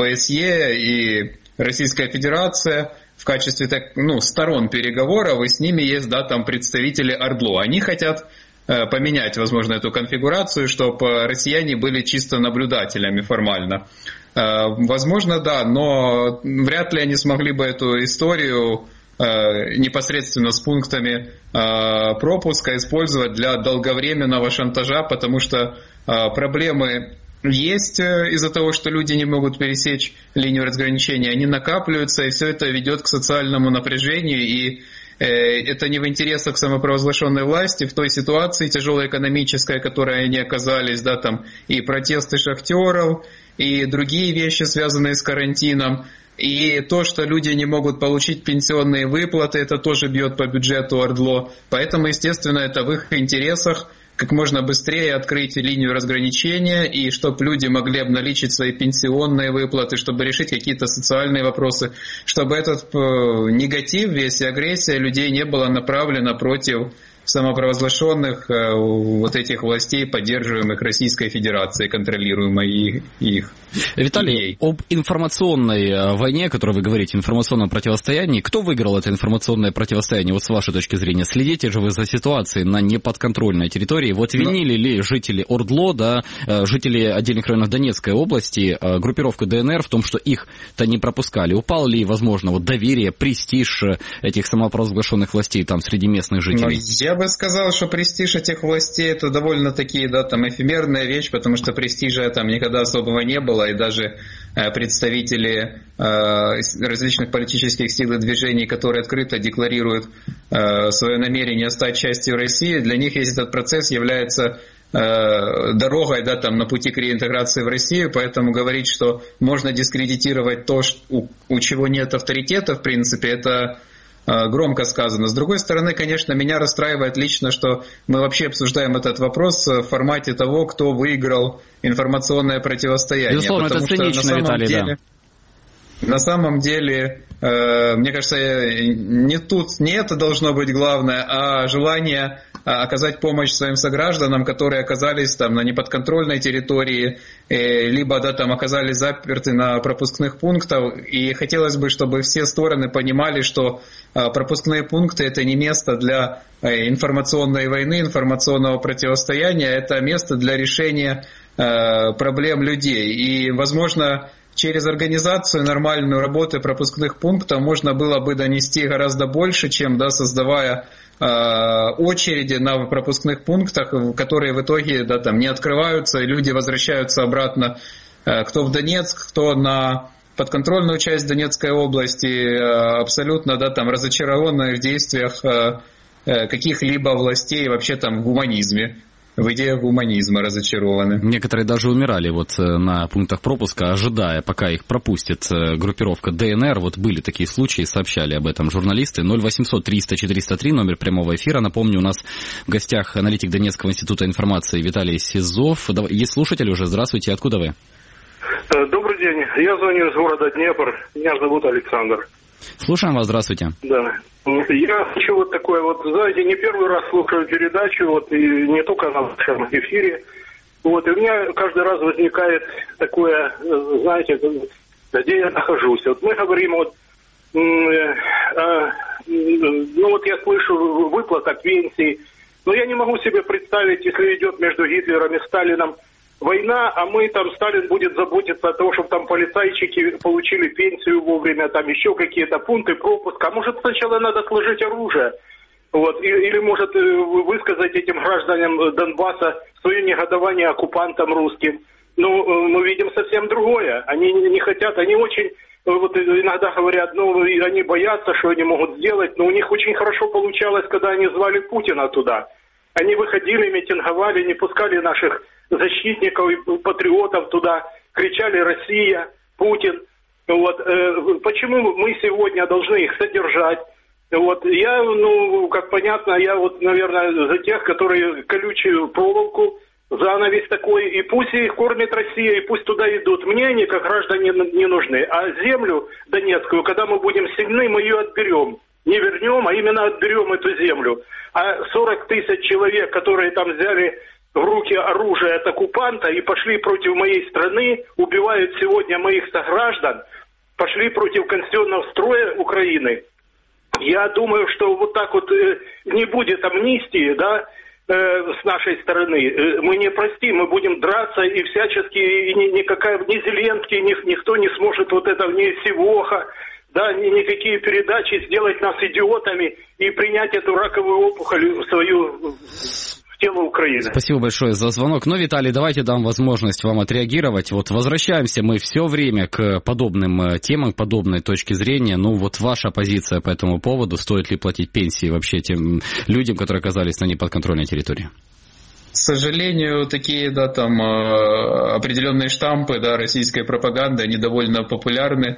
[SPEAKER 17] ОБСЕ и Российская Федерация, в качестве так, ну, сторон переговоров, и с ними есть да, там представители ОРДЛО. Они хотят э, поменять, возможно, эту конфигурацию, чтобы россияне были чисто наблюдателями формально. Э, возможно, да, но вряд ли они смогли бы эту историю э, непосредственно с пунктами э, пропуска использовать для долговременного шантажа, потому что э, проблемы есть из-за того, что люди не могут пересечь линию разграничения, они накапливаются, и все это ведет к социальному напряжению, и э, это не в интересах самопровозглашенной власти в той ситуации тяжелой экономической, в которой они оказались, да, там и протесты шахтеров, и другие вещи, связанные с карантином, и то, что люди не могут получить пенсионные выплаты, это тоже бьет по бюджету ОРДЛО, поэтому, естественно, это в их интересах как можно быстрее открыть линию разграничения, и чтобы люди могли обналичить свои пенсионные выплаты, чтобы решить какие-то социальные вопросы, чтобы этот негатив, весь и агрессия людей не была направлена против самопровозглашенных вот этих властей, поддерживаемых Российской Федерацией, контролируемой их.
[SPEAKER 2] Виталий, об информационной войне, о которой вы говорите, информационном противостоянии, кто выиграл это информационное противостояние, вот с вашей точки зрения? Следите же вы за ситуацией на неподконтрольной территории. Вот винили ли жители ОРДЛО, да, жители отдельных районов Донецкой области, группировку ДНР в том, что их-то не пропускали? Упало ли, возможно, вот доверие, престиж этих самопровозглашенных властей там среди местных жителей?
[SPEAKER 17] Я Я бы сказал, что престиж этих властей это довольно-таки, да, там, эфемерная вещь, потому что престижа там никогда особого не было, и даже э, представители э, различных политических сил и движений, которые открыто декларируют э, свое намерение стать частью России, для них весь этот процесс является э, дорогой, да, там, на пути к реинтеграции в Россию, поэтому говорить, что можно дискредитировать то, что, у, у чего нет авторитета, в принципе, это громко сказано. С другой стороны, конечно, меня расстраивает лично, что мы вообще обсуждаем этот вопрос в формате того, кто выиграл информационное противостояние.
[SPEAKER 2] Безусловно, это цинично, Виталий,
[SPEAKER 17] деле, да. На самом деле, э, мне кажется, не тут, не это должно быть главное, а желание оказать помощь своим согражданам, которые оказались там на неподконтрольной территории, либо да, там оказались заперты на пропускных пунктах. И хотелось бы, чтобы все стороны понимали, что пропускные пункты — это не место для информационной войны, информационного противостояния, это место для решения проблем людей. И, возможно, через организацию нормальную работы пропускных пунктов можно было бы донести гораздо больше, чем, да, создавая очереди на пропускных пунктах, которые в итоге, да, там не открываются, и люди возвращаются обратно, кто в Донецк, кто на подконтрольную часть Донецкой области, абсолютно, да, там разочарованные в действиях каких-либо властей, вообще там в гуманизме. В идеях гуманизма разочарованы.
[SPEAKER 2] Некоторые даже умирали вот на пунктах пропуска, ожидая, пока их пропустит группировка ДНР. Вот были такие случаи, сообщали об этом журналисты. ноль восемьсот триста четыреста три, номер прямого эфира. Напомню, у нас в гостях аналитик Донецкого института информации Виталий Сизов. Есть слушатели уже. Здравствуйте, откуда вы?
[SPEAKER 18] Добрый день, я звоню из города Днепр. Меня зовут Александр.
[SPEAKER 2] Слушаем вас, здравствуйте.
[SPEAKER 18] Да. Я хочу вот такое вот, знаете, не первый раз слушаю передачу, вот, и не только на вашем эфире. Вот, и у меня каждый раз возникает такое, знаете, где я нахожусь. Вот мы говорим, вот, э, э, ну вот я слышу выплата пенсий, но я не могу себе представить, если идет между Гитлером и Сталином война, а мы там, Сталин будет заботиться о том, чтобы там полицайчики получили пенсию вовремя, там еще какие-то пункты пропуска. А может, сначала надо сложить оружие? Вот, или, или может высказать этим гражданам Донбасса свое негодование оккупантам русским. Ну, мы видим совсем другое. Они не хотят, они очень, вот иногда говорят, ну, они боятся, что они могут сделать, но у них очень хорошо получалось, когда они звали Путина туда. Они выходили, митинговали, не пускали наших защитников и патриотов туда, кричали «Россия», «Путин». Вот. Почему мы сегодня должны их содержать? Вот. Я, ну, как понятно, я вот, наверное, за тех, которые колючую проволоку, занавес такой, и пусть их кормит Россия, и пусть туда идут. Мне они, как граждане, не нужны. А землю донецкую, когда мы будем сильны, мы ее отберем. Не вернем, а именно отберем эту землю. А сорок тысяч человек, которые там взяли в руки оружие от оккупанта и пошли против моей страны, убивают сегодня моих сограждан, пошли против конституционного строя Украины. Я думаю, что вот так вот э, не будет амнистии, да, э, с нашей стороны. Э, мы не простим, мы будем драться и всячески, и ни, никакая, ни Зеленский, ни, никто не сможет вот это, ни Сивоха, да, ни, никакие передачи сделать нас идиотами и принять эту раковую опухоль в свою... тему Украины.
[SPEAKER 2] Спасибо большое за звонок. Но, Виталий, давайте дам возможность вам отреагировать. Вот возвращаемся мы все время к подобным темам, к подобной точке зрения. Ну, вот ваша позиция по этому поводу. Стоит ли платить пенсии вообще тем людям, которые оказались на неподконтрольной территории?
[SPEAKER 17] К сожалению, такие, да, там определенные штампы, да, российской пропаганды, они довольно популярны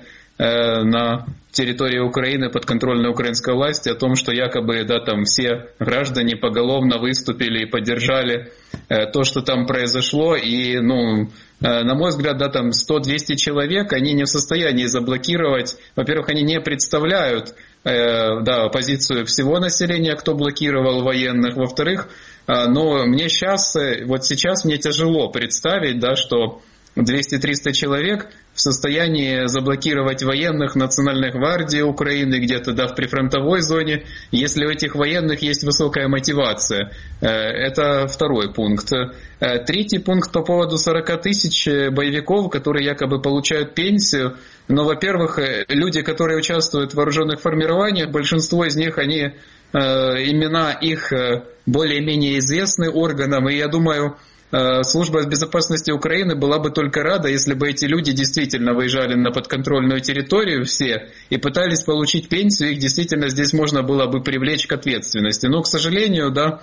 [SPEAKER 17] на территории Украины подконтрольной украинской власти о том, что якобы, да, там все граждане поголовно выступили и поддержали то, что там произошло. И, ну, на мой взгляд, да, там сто-двести человек, они не в состоянии заблокировать. Во-первых, они не представляют, да, позицию всего населения, кто блокировал военных. Во-вторых, но мне сейчас, вот сейчас мне тяжело представить, да, что двести-триста человек в состоянии заблокировать военных Национальной гвардии Украины где-то, да, в прифронтовой зоне, если у этих военных есть высокая мотивация. Это второй пункт. Третий пункт по поводу сорок тысяч боевиков, которые якобы получают пенсию. Но, во-первых, люди, которые участвуют в вооруженных формированиях, большинство из них, они имена их более-менее известны органам, и я думаю, Служба безопасности Украины была бы только рада, если бы эти люди действительно выезжали на подконтрольную территорию все и пытались получить пенсию, их действительно здесь можно было бы привлечь к ответственности. Но, к сожалению, да,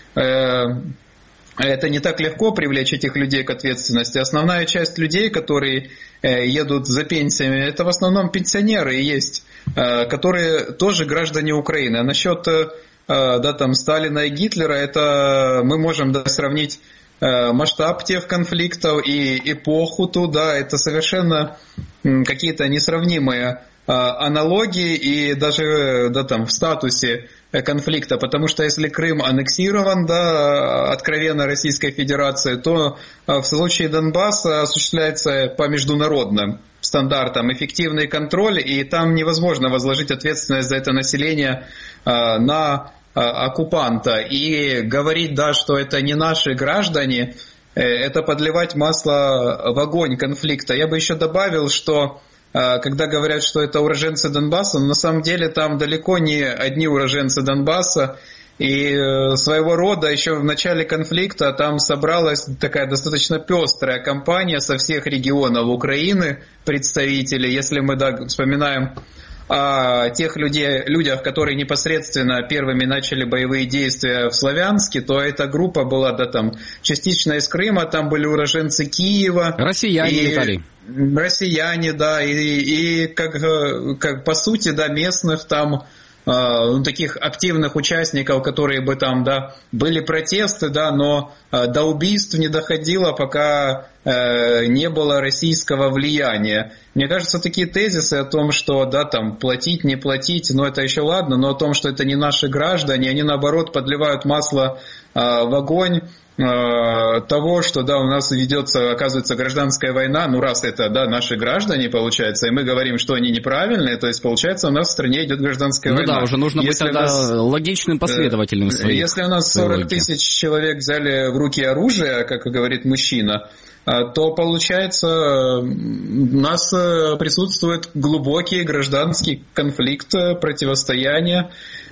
[SPEAKER 17] это не так легко привлечь этих людей к ответственности. Основная часть людей, которые едут за пенсиями, это в основном пенсионеры есть, которые тоже граждане Украины. А насчет да, там, Сталина и Гитлера, это мы можем да, сравнить масштаб тех конфликтов и эпоху туда, это совершенно какие-то несравнимые аналогии и даже да, там, в статусе конфликта, потому что если Крым аннексирован да, откровенно Российской Федерацией, то в случае Донбасса осуществляется по международным стандартам эффективный контроль, и там невозможно возложить ответственность за это население на оккупанта. И говорить, да, что это не наши граждане, это подливать масло в огонь конфликта. Я бы еще добавил, что когда говорят, что это уроженцы Донбасса, на самом деле там далеко не одни уроженцы Донбасса. И своего рода еще в начале конфликта там собралась такая достаточно пестрая компания со всех регионов Украины, представители. Если мы да, вспоминаем о тех людей, людях, которые непосредственно первыми начали боевые действия в Славянске, то эта группа была да, там, частично из Крыма, там были уроженцы Киева.
[SPEAKER 2] Россияне летали.
[SPEAKER 17] Россияне, да, и, и как, как по сути, да, местных там, э, таких активных участников, которые бы там, да, были протесты, да, но э, до убийств не доходило, пока э, не было российского влияния. Мне кажется, такие тезисы о том, что, да, там, платить, не платить, ну, это еще ладно, но о том, что это не наши граждане, они, наоборот, подливают масло э, в огонь того, что да, у нас ведется, оказывается, гражданская война, ну раз это да, наши граждане, получается, и мы говорим, что они неправильные, то есть, получается, у нас в стране идет гражданская
[SPEAKER 2] ну
[SPEAKER 17] война.
[SPEAKER 2] Ну да, уже нужно
[SPEAKER 17] если
[SPEAKER 2] быть тогда
[SPEAKER 17] нас,
[SPEAKER 2] логичным, последовательным в своих.
[SPEAKER 17] Если у нас сорок тысяч человек взяли в руки оружие, как говорит мужчина, то, получается, у нас присутствует глубокий гражданский конфликт, противостояние,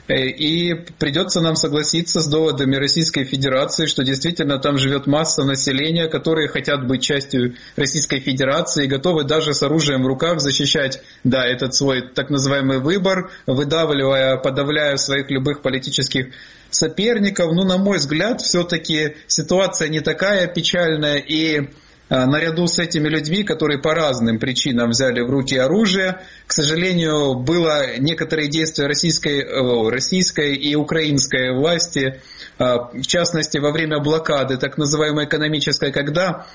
[SPEAKER 17] и придется нам согласиться с доводами Российской Федерации, что действительно там живет масса населения, которые хотят быть частью Российской Федерации и готовы даже с оружием в руках защищать, да, этот свой так называемый выбор, выдавливая, подавляя своих любых политических соперников. Ну, на мой взгляд, все-таки ситуация не такая печальная, и наряду с этими людьми, которые по разным причинам взяли в руки оружие, к сожалению, было некоторые действия российской, российской и украинской власти, в частности, во время блокады, так называемой экономической, когда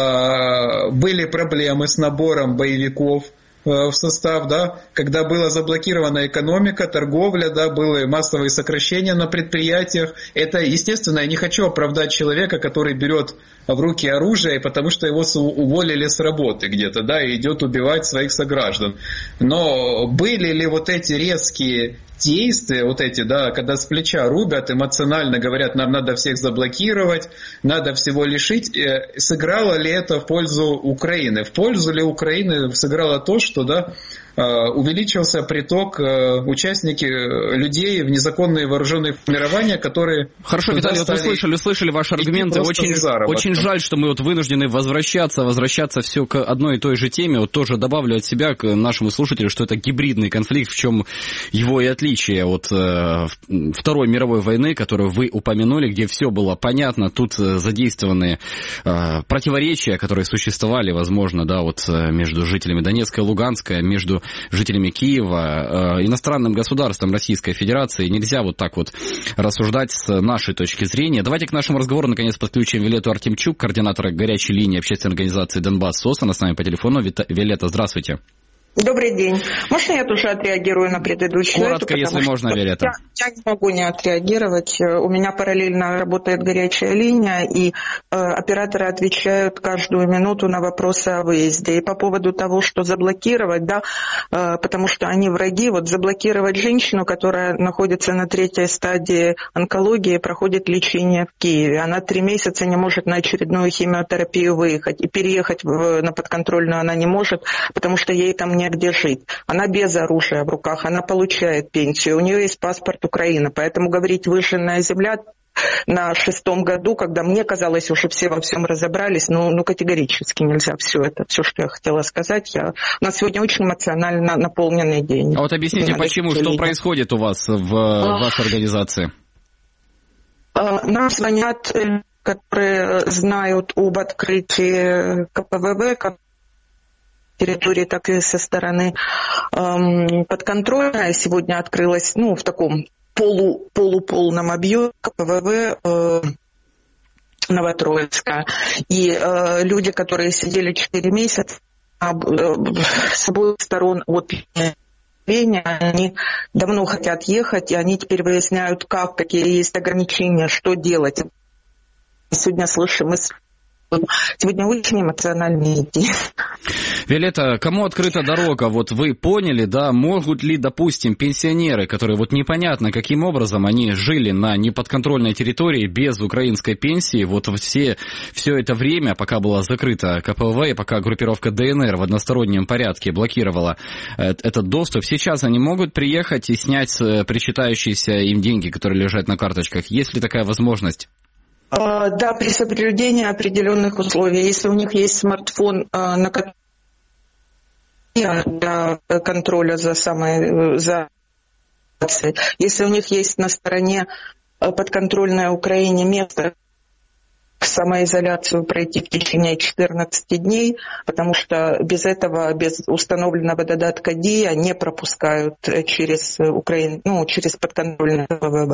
[SPEAKER 17] были проблемы с набором боевиков в состав, да, когда была заблокирована экономика, торговля, да, были массовые сокращения на предприятиях. Это, естественно, я не хочу оправдать человека, который берет в руки оружие, потому что его уволили с работы где-то, да, и идет убивать своих сограждан. Но были ли вот эти резкие действия, вот эти, да, когда с плеча рубят, эмоционально говорят, нам надо всех заблокировать, надо всего лишить, сыграло ли это в пользу Украины? В пользу ли Украины сыграло то, что, да, увеличился приток участников, людей в незаконные вооруженные формирования, которые...
[SPEAKER 2] Хорошо, Виталий, вот вы слышали, услышали ваши аргументы. Очень, очень жаль, что мы вот вынуждены возвращаться, возвращаться все к одной и той же теме. Вот тоже добавлю от себя к нашему слушателю, что это гибридный конфликт, в чем его и отличие от э, Второй мировой войны, которую вы упомянули, где все было понятно. Тут задействованы э, противоречия, которые существовали, возможно, да, вот между жителями Донецка и Луганска, между жителями Киева, э, иностранным государством Российской Федерации. Нельзя вот так вот рассуждать с нашей точки зрения. Давайте к нашему разговору наконец подключим Виолетту Артемчук, координатора горячей линии общественной организации «Донбасс СОС». Она с нами по телефону. Виолетта, здравствуйте.
[SPEAKER 19] Добрый день. Можно я тоже отреагирую на предыдущую?
[SPEAKER 2] Коротко, эту, если можно, Виолетта.
[SPEAKER 19] Я, я не могу не отреагировать. У меня параллельно работает горячая линия, и э, операторы отвечают каждую минуту на вопросы о выезде. И по поводу того, что заблокировать, да, э, потому что они враги, вот заблокировать женщину, которая находится на третьей стадии онкологии, проходит лечение в Киеве. Она три месяца не может на очередную химиотерапию выехать, и переехать в, на подконтрольную она не может, потому что ей там не негде жить. Она без оружия в руках, она получает пенсию, у нее есть паспорт Украины. Поэтому говорить «выжженная земля» на шестом году, когда мне казалось, уже все во всем разобрались, ну, ну категорически нельзя все это, все, что я хотела сказать. Я... У нас сегодня очень эмоционально наполненный день.
[SPEAKER 2] А вот объясните, почему, что происходит у вас в а... вашей организации?
[SPEAKER 19] Нам звонят, которые знают об открытии ка пэ вэ вэ, как территории, так и со стороны эм, подконтрольная. Сегодня открылась, ну, в таком полу, полуполном объеме ка пэ вэ вэ э, Новотроицка. И э, люди, которые сидели четыре месяца э, с обоих сторон от они давно хотят ехать, и они теперь выясняют, как, какие есть ограничения, что делать. Сегодня слышим, мы сегодня очень эмоциональные дни.
[SPEAKER 2] Виолетта, кому открыта дорога? Вот вы поняли, да, могут ли, допустим, пенсионеры, которые вот непонятно, каким образом они жили на неподконтрольной территории без украинской пенсии, вот все, все это время, пока была закрыта ка пэ вэ вэ, пока группировка дэ эн эр в одностороннем порядке блокировала этот доступ, сейчас они могут приехать и снять причитающиеся им деньги, которые лежат на карточках? Есть ли такая возможность?
[SPEAKER 19] Да, при соблюдении определенных условий. Если у них есть смартфон, на который для контроля за самой за если у них есть на стороне подконтрольной Украине место самоизоляцию пройти в течение четырнадцати дней, потому что без этого, без установленного додатка ДИА не пропускают через Украину, ну, через подконтрольное ка пэ вэ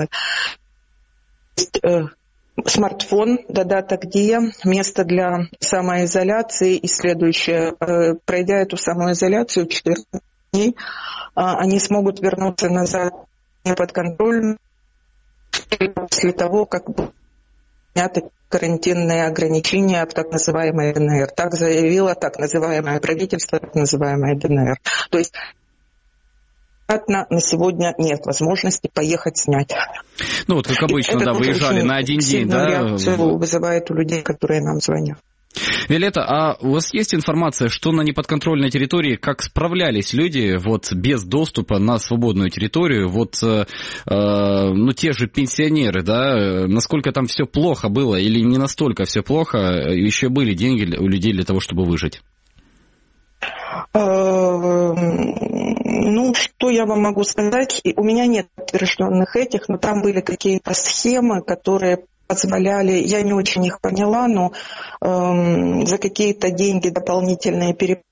[SPEAKER 19] вэ. Смартфон, додаток ДИА, место для самоизоляции и следующее. Пройдя эту самоизоляцию четырнадцать дней, они смогут вернуться назад неподконтрольно после того, как сняты карантинные ограничения в так называемой дэ эн эр. Так заявило так называемое правительство, так называемое дэ эн эр. То есть на сегодня нет возможности поехать снять.
[SPEAKER 2] Ну вот как обычно, это да, выезжали на один день, да?
[SPEAKER 19] Реакцию вызывает у людей, которые нам звонят.
[SPEAKER 2] Виолетта, а у вас есть информация, что на неподконтрольной территории, как справлялись люди вот без доступа на свободную территорию, вот э, ну те же пенсионеры, да, насколько там все плохо было или не настолько все плохо, еще были деньги у людей для того, чтобы выжить?
[SPEAKER 19] Ну, что я вам могу сказать? У меня нет подтвержденных этих, но там были какие-то схемы, которые позволяли, я не очень их поняла, но эм, за какие-то деньги дополнительные переводы.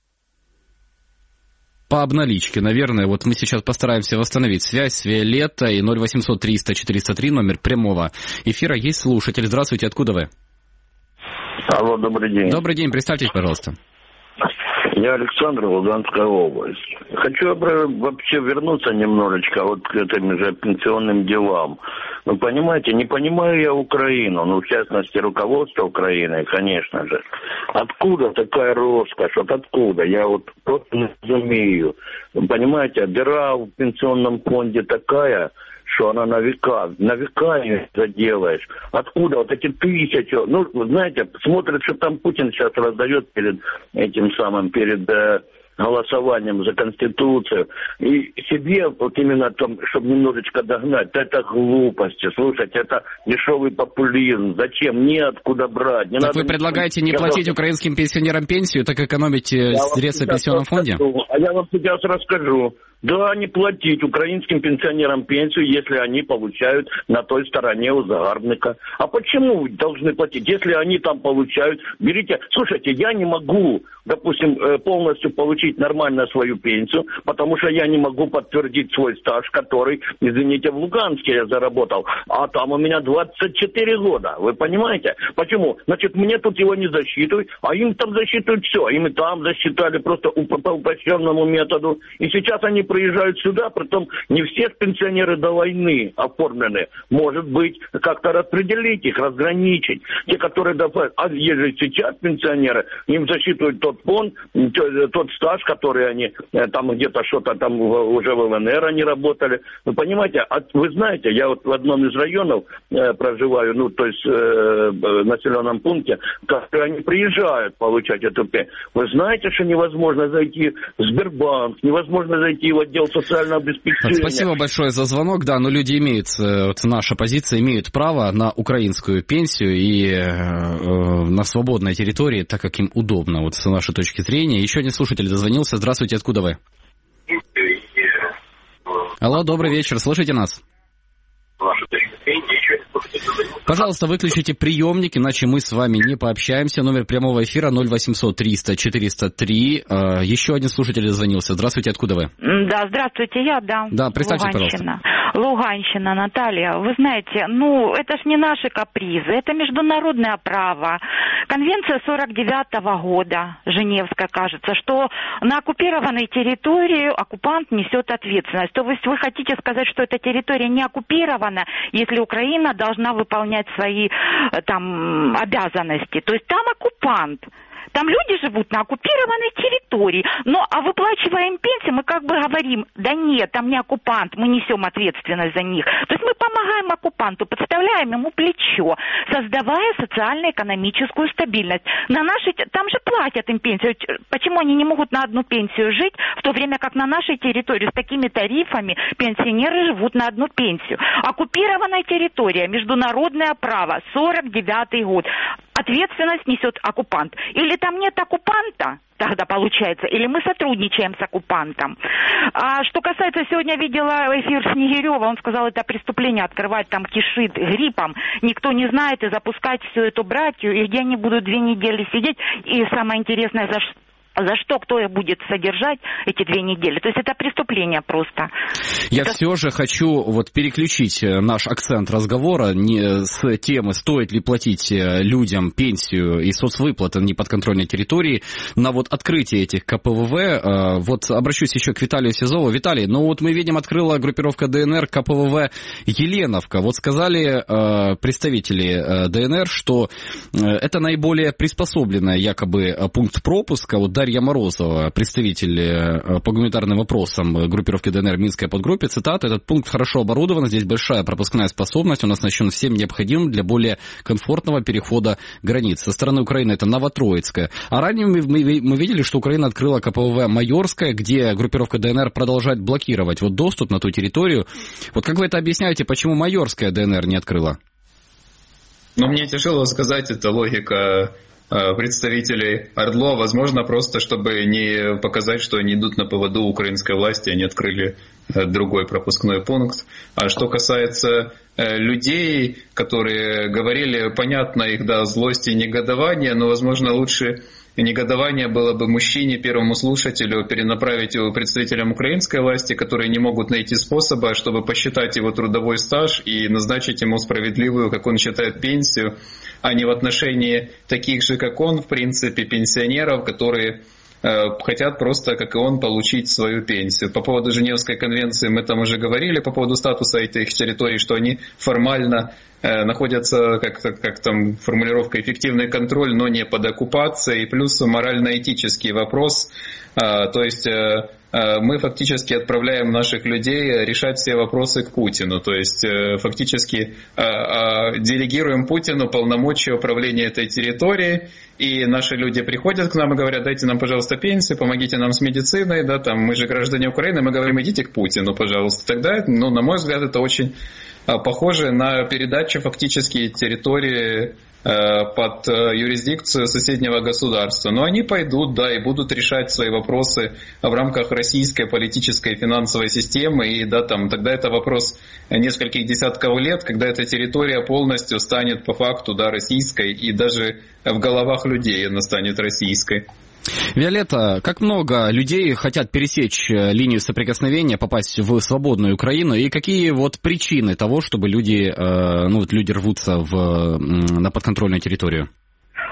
[SPEAKER 2] По обналичке, наверное. Вот мы сейчас постараемся восстановить связь с Виолеттой. ноль восемьсот триста четыреста три, номер прямого эфира. Есть слушатель. Здравствуйте, откуда вы?
[SPEAKER 20] Алло, добрый день.
[SPEAKER 2] Добрый день, представьтесь, пожалуйста.
[SPEAKER 20] Я Александр, Луганская область. Хочу вообще вернуться немножечко вот к этим же пенсионным делам. Ну, понимаете, не понимаю я Украину, ну, в частности, руководство Украины, конечно же. Откуда такая роскошь, вот откуда? Я вот просто не разумею. Понимаете, дыра в пенсионном фонде такая, что она на века, на века ее заделаешь. Откуда вот эти тысячи, ну, знаете, смотрят, что там Путин сейчас раздает перед этим самым, перед э, голосованием за Конституцию. И себе вот именно там, чтобы немножечко догнать, это глупости. Слушайте, это дешевый популизм. Зачем? Неоткуда брать. Не
[SPEAKER 2] так
[SPEAKER 20] надо...
[SPEAKER 2] вы предлагаете не платить украинским пенсионерам пенсию, так экономите средства в пенсионном фонде?
[SPEAKER 20] А я вам сейчас расскажу. Да, не платить украинским пенсионерам пенсию, если они получают на той стороне у загарбника. А почему вы должны платить? Если они там получают, берите... Слушайте, я не могу, допустим, полностью получить нормально свою пенсию, потому что я не могу подтвердить свой стаж, который, извините, в Луганске я заработал, а там у меня двадцать четыре года. Вы понимаете? Почему? Значит, мне тут его не засчитывают, а им там засчитывают все. Им и там засчитали просто по упрощенному методу. И сейчас они приезжают сюда, притом не все пенсионеры до войны оформлены. Может быть, как-то распределить их, разграничить. Те, которые до... А есть же сейчас пенсионеры, им засчитывают тот фонд, тот стаж, который они там где-то что-то там уже в ЛНР они работали. Вы понимаете, вы знаете, я вот в одном из районов э, проживаю, ну, то есть э, в населенном пункте, когда они приезжают получать эту пенсию. Вы знаете, что невозможно зайти в Сбербанк, невозможно зайти в отдел социального обеспечения.
[SPEAKER 2] Спасибо большое за звонок. Да, но люди имеют, вот наша позиция, имеют право на украинскую пенсию и э, на свободной территории, так как им удобно, вот с нашей точки зрения. Еще один слушатель дозвонился. Здравствуйте, откуда вы? Алло, добрый вечер, слышите нас? Пожалуйста, выключите приемник, иначе мы с вами не пообщаемся. Номер прямого эфира ноль восемьсот триста четыреста три. Еще один слушатель дозвонился. Здравствуйте, откуда вы?
[SPEAKER 21] Да, здравствуйте, я, да.
[SPEAKER 2] Да, представьте,
[SPEAKER 21] Луганщина.
[SPEAKER 2] пожалуйста.
[SPEAKER 21] Луганщина, Наталья. Вы знаете, ну, это ж не наши капризы, это международное право. Конвенция сорок девятого года, Женевская, кажется, что на оккупированной территории оккупант несет ответственность. То есть вы хотите сказать, что эта территория не оккупирована, если Украина должна выполнять свои там обязанности. То есть там оккупант. Там люди живут на оккупированной территории. Ну, а выплачивая им пенсию, мы как бы говорим, да нет, там не оккупант, мы несем ответственность за них. То есть мы помогаем оккупанту, подставляем ему плечо, создавая социально-экономическую стабильность. На нашей, там же платят им пенсию. Почему они не могут на одну пенсию жить, в то время как на нашей территории с такими тарифами пенсионеры живут на одну пенсию? Оккупированная территория, международное право, сорок девятый год. Ответственность несет оккупант. Или там нет оккупанта, тогда получается, или мы сотрудничаем с оккупантом. А что касается, сегодня видела эфир Снегирева, он сказал, это преступление, открывать там кишит гриппом, никто не знает, и запускать всю эту братью, и где они будут две недели сидеть, и самое интересное, за что. За что, кто их будет содержать эти две недели? То есть это преступление просто.
[SPEAKER 2] Я
[SPEAKER 21] это...
[SPEAKER 2] все же хочу вот переключить наш акцент разговора не с темы, стоит ли платить людям пенсию и соцвыплаты на неподконтрольной территории, на вот открытие этих ка пэ вэ вэ. Вот обращусь еще к Виталию Сизову. Виталий, ну вот мы видим, открыла группировка дэ эн эр ка пэ вэ вэ Еленовка. Вот сказали представители дэ эн эр, что это наиболее приспособленный якобы пункт пропуска. Вот Дарья Морозова, представитель по гуманитарным вопросам группировки дэ эн эр Минская подгруппе, цитата: «Этот пункт хорошо оборудован, здесь большая пропускная способность, он оснащен всем необходимым для более комфортного перехода границ». Со стороны Украины это Новотроицкая. А ранее мы, мы, мы видели, что Украина открыла ка пэ вэ вэ Майорская, где группировка дэ эн эр продолжает блокировать вот доступ на ту территорию. Вот как вы это объясняете, почему Майорская дэ эн эр не открыла?
[SPEAKER 17] Ну, мне тяжело сказать, это логика представителей ОРДЛО, возможно, просто чтобы не показать, что они идут на поводу украинской власти, они открыли другой пропускной пункт. А что касается людей, которые говорили, понятно их, да, злость и негодование, но, возможно, лучше негодование было бы мужчине, первому слушателю, перенаправить его представителям украинской власти, которые не могут найти способа, чтобы посчитать его трудовой стаж и назначить ему справедливую, как он считает, пенсию, а не в отношении таких же, как он, в принципе, пенсионеров, которые э, хотят просто, как и он, получить свою пенсию. По поводу Женевской конвенции мы там уже говорили, по поводу статуса этих территорий, что они формально э, находятся, как, как там формулировка, эффективный контроль, но не под оккупацией, плюс морально-этический вопрос, э, то есть э, мы фактически отправляем наших людей решать все вопросы к Путину. То есть фактически делегируем Путину полномочия управления этой территорией. И наши люди приходят к нам и говорят: дайте нам, пожалуйста, пенсию, помогите нам с медициной. Да, там, мы же граждане Украины, мы говорим: идите к Путину, пожалуйста. Тогда, ну, на мой взгляд, это очень похоже на передачу фактически территории под юрисдикцию соседнего государства. Но они пойдут, да, и будут решать свои вопросы в рамках российской политической и финансовой системы. И да, там, тогда это вопрос нескольких десятков лет, когда эта территория полностью станет по факту, да, российской, и даже в головах людей она станет российской.
[SPEAKER 2] Виолетта, как много людей хотят пересечь линию соприкосновения, попасть в свободную Украину, и какие вот причины того, чтобы люди, ну, вот люди рвутся в, на подконтрольную территорию?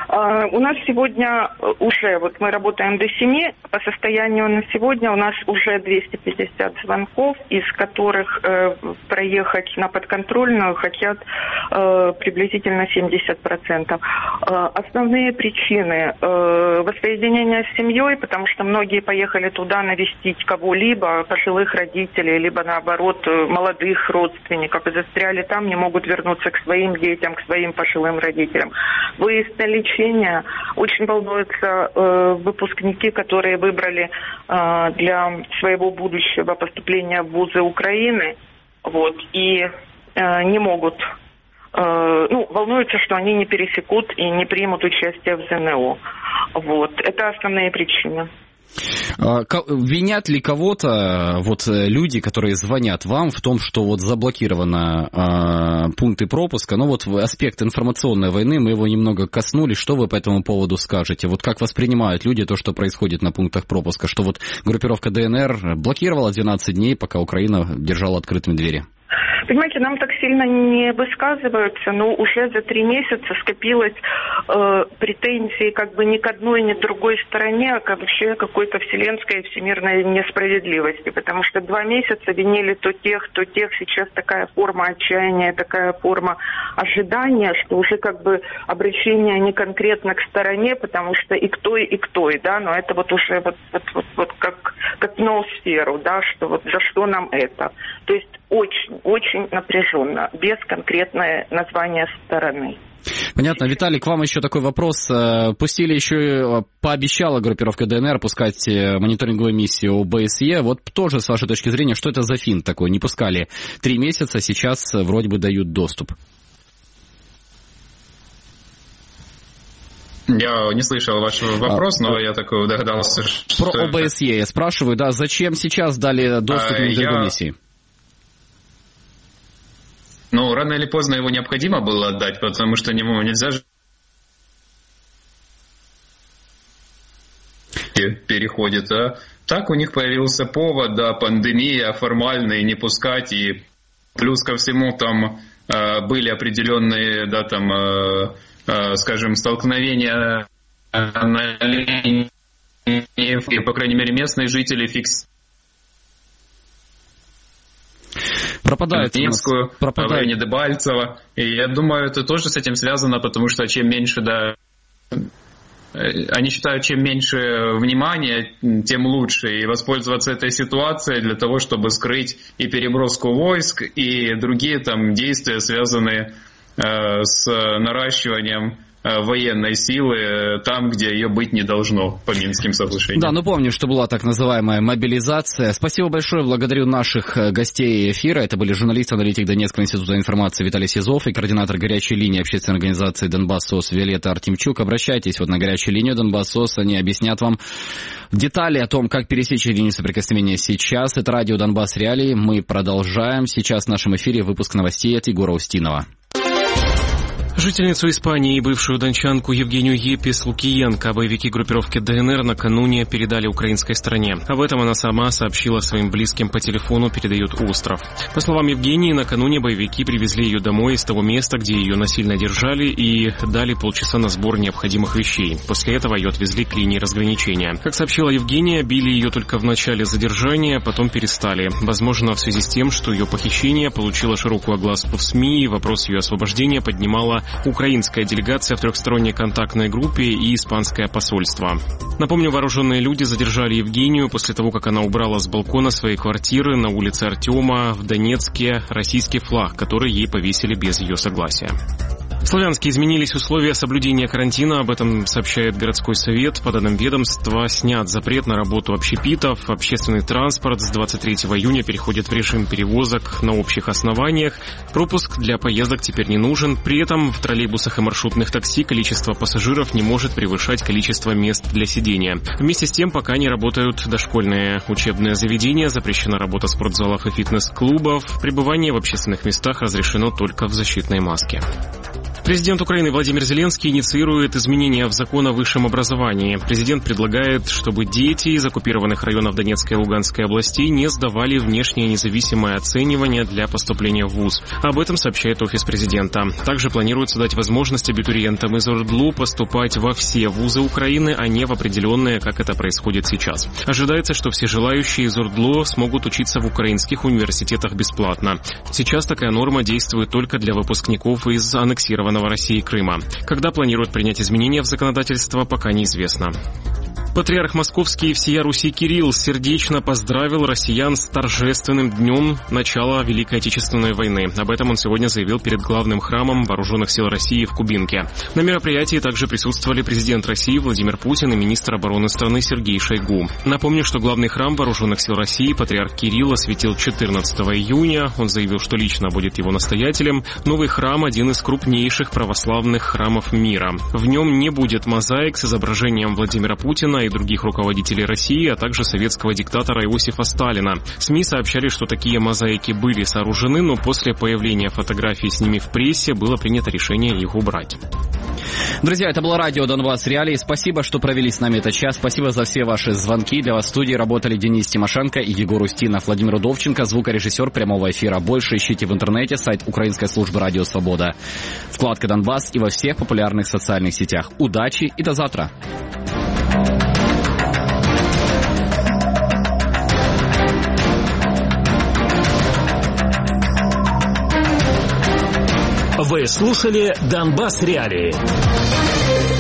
[SPEAKER 19] У нас сегодня уже, вот мы работаем до семи, по состоянию на сегодня у нас уже двести пятьдесят звонков, из которых э, проехать на подконтрольную хотят э, приблизительно семьдесят процентов. Э, основные причины э, воссоединения с семьей, потому что многие поехали туда навестить кого-либо, пожилых родителей, либо наоборот молодых родственников, и застряли там, не могут вернуться к своим детям, к своим пожилым родителям. Выезд на лечение. Очень волнуются э, выпускники, которые выбрали э, для своего будущего поступления в вузы Украины, вот, и э, не могут, э, ну, волнуются, что они не пересекут и не примут участие в ЗНО. Вот, это основные причины.
[SPEAKER 2] Винят ли кого-то вот люди, которые звонят вам в том, что вот заблокированы э, пункты пропуска? Ну вот аспект информационной войны, мы его немного коснулись. Что вы по этому поводу скажете? Вот как воспринимают люди то, что происходит на пунктах пропуска? Что вот группировка ДНР блокировала двенадцать дней, пока Украина держала открытыми двери?
[SPEAKER 19] Понимаете, нам так сильно не высказываются, но уже за три месяца скопилось э, претензии как бы ни к одной, ни к другой стороне, а как вообще какой-то вселенской и всемирной несправедливости. Потому что два месяца винили то тех, то тех. Сейчас такая форма отчаяния, такая форма ожидания, что уже как бы обращение не конкретно к стороне, потому что и к той, и к той, да, но это вот уже вот, вот, вот, вот как, как ноосферу, да, что вот за что нам это. То есть очень, очень напряженно, без конкретного названия стороны.
[SPEAKER 2] Понятно. Виталий, к вам еще такой вопрос. Пустили еще, пообещала группировка ДНР пускать мониторинговую миссию ОБСЕ. Вот тоже, с вашей точки зрения, что это за финт такой? Не пускали три месяца, сейчас вроде бы дают доступ.
[SPEAKER 17] Я не слышал ваш вопрос, но а, я такой догадался,
[SPEAKER 2] что... Про ОБСЕ я спрашиваю, да, зачем сейчас дали доступ к мониторинговой я... миссии?
[SPEAKER 17] Ну, рано или поздно его необходимо было отдать, потому что ему нельзя же переходит. А так у них появился повод, да, пандемия, формальный, не пускать. И плюс ко всему там э, были определенные, да, там, э, э, скажем, столкновения на линии, и, по крайней мере, местные жители фиксировали.
[SPEAKER 2] Пропадает
[SPEAKER 17] Минскую,
[SPEAKER 2] пропадает.
[SPEAKER 17] В районе Дебальцево. И я думаю, это тоже с этим связано, потому что чем меньше, да, они считают, чем меньше внимания, тем лучше. И воспользоваться этой ситуацией для того, чтобы скрыть и переброску войск, и другие там действия, связанные э, с наращиванием военной силы там, где ее быть не должно по Минским соглашениям.
[SPEAKER 2] Да, ну помню, что была так называемая мобилизация. Спасибо большое, благодарю наших гостей эфира. Это были журналист-аналитик Донецкого института информации Виталий Сизов и координатор горячей линии общественной организации «Донбасс-СОС» Виолетта Артемчук. Обращайтесь вот на горячую линию «Донбасс-СОС», они объяснят вам детали о том, как пересечь линию соприкосновения сейчас. Это радио «Донбасс Реалии». Мы продолжаем. Сейчас в нашем эфире выпуск новостей от Егора Устинова.
[SPEAKER 3] Жительницу Испании и бывшую дончанку Евгению Епис-Лукиенко боевики группировки ДНР накануне передали украинской стороне. Об этом она сама сообщила своим близким по телефону, передает Остров. По словам Евгении, накануне боевики привезли ее домой из того места, где ее насильно держали, и дали полчаса на сбор необходимых вещей. После этого ее отвезли к линии разграничения. Как сообщила Евгения, били ее только в начале задержания, потом перестали. Возможно, в связи с тем, что ее похищение получило широкую огласку в СМИ, и вопрос ее освобождения поднимала украинская делегация в трехсторонней контактной группе и испанское посольство. Напомню, вооруженные люди задержали Евгению после того, как она убрала с балкона своей квартиры на улице Артема в Донецке российский флаг, который ей повесили без ее согласия. В Славянске изменились условия соблюдения карантина, об этом сообщает городской совет. По данным ведомства, снят запрет на работу общепитов, общественный транспорт с двадцать третьего июня переходит в режим перевозок на общих основаниях. Пропуск для поездок теперь не нужен. При этом в троллейбусах и маршрутных такси количество пассажиров не может превышать количество мест для сидения. Вместе с тем, пока не работают дошкольные учебные заведения, запрещена работа спортзалов и фитнес-клубов. Пребывание в общественных местах разрешено только в защитной маске. Президент Украины Владимир Зеленский инициирует изменения в закон о высшем образовании. Президент предлагает, чтобы дети из оккупированных районов Донецкой и Луганской областей не сдавали внешнее независимое оценивание для поступления в вуз. Об этом сообщает офис президента. Также планируется дать возможность абитуриентам из ОРДЛУ поступать во все вузы Украины, а не в определенные, как это происходит сейчас. Ожидается, что все желающие из ОРДЛУ смогут учиться в украинских университетах бесплатно. Сейчас такая норма действует только для выпускников из аннексированного России Крыма. Когда планируют принять изменения в законодательство, пока неизвестно. Патриарх Московский и всея Руси Кирилл сердечно поздравил россиян с торжественным днем начала Великой Отечественной войны. Об этом он сегодня заявил перед главным храмом Вооруженных сил России в Кубинке. На мероприятии также присутствовали президент России Владимир Путин и министр обороны страны Сергей Шойгу. Напомню, что главный храм Вооруженных сил России патриарх Кирилл осветил четырнадцатого июня. Он заявил, что лично будет его настоятелем. Новый храм – один из крупнейших православных храмов мира. В нем не будет мозаик с изображением Владимира Путина и других руководителей России, а также советского диктатора Иосифа Сталина. СМИ сообщали, что такие мозаики были сооружены, но после появления фотографий с ними в прессе было принято решение их убрать.
[SPEAKER 2] Друзья, это было радио Донбасс Реалии. Спасибо, что провели с нами этот час. Спасибо за все ваши звонки. Для вас в студии работали Денис Тимошенко и Егор Устинов. Владимир Удовченко, звукорежиссер прямого эфира. Больше ищите в интернете сайт Украинской службы Радио Свобода. Вкладка Донбасс и во всех популярных социальных сетях. Удачи и до завтра.
[SPEAKER 1] Вы слушали «Донбасс Реалии».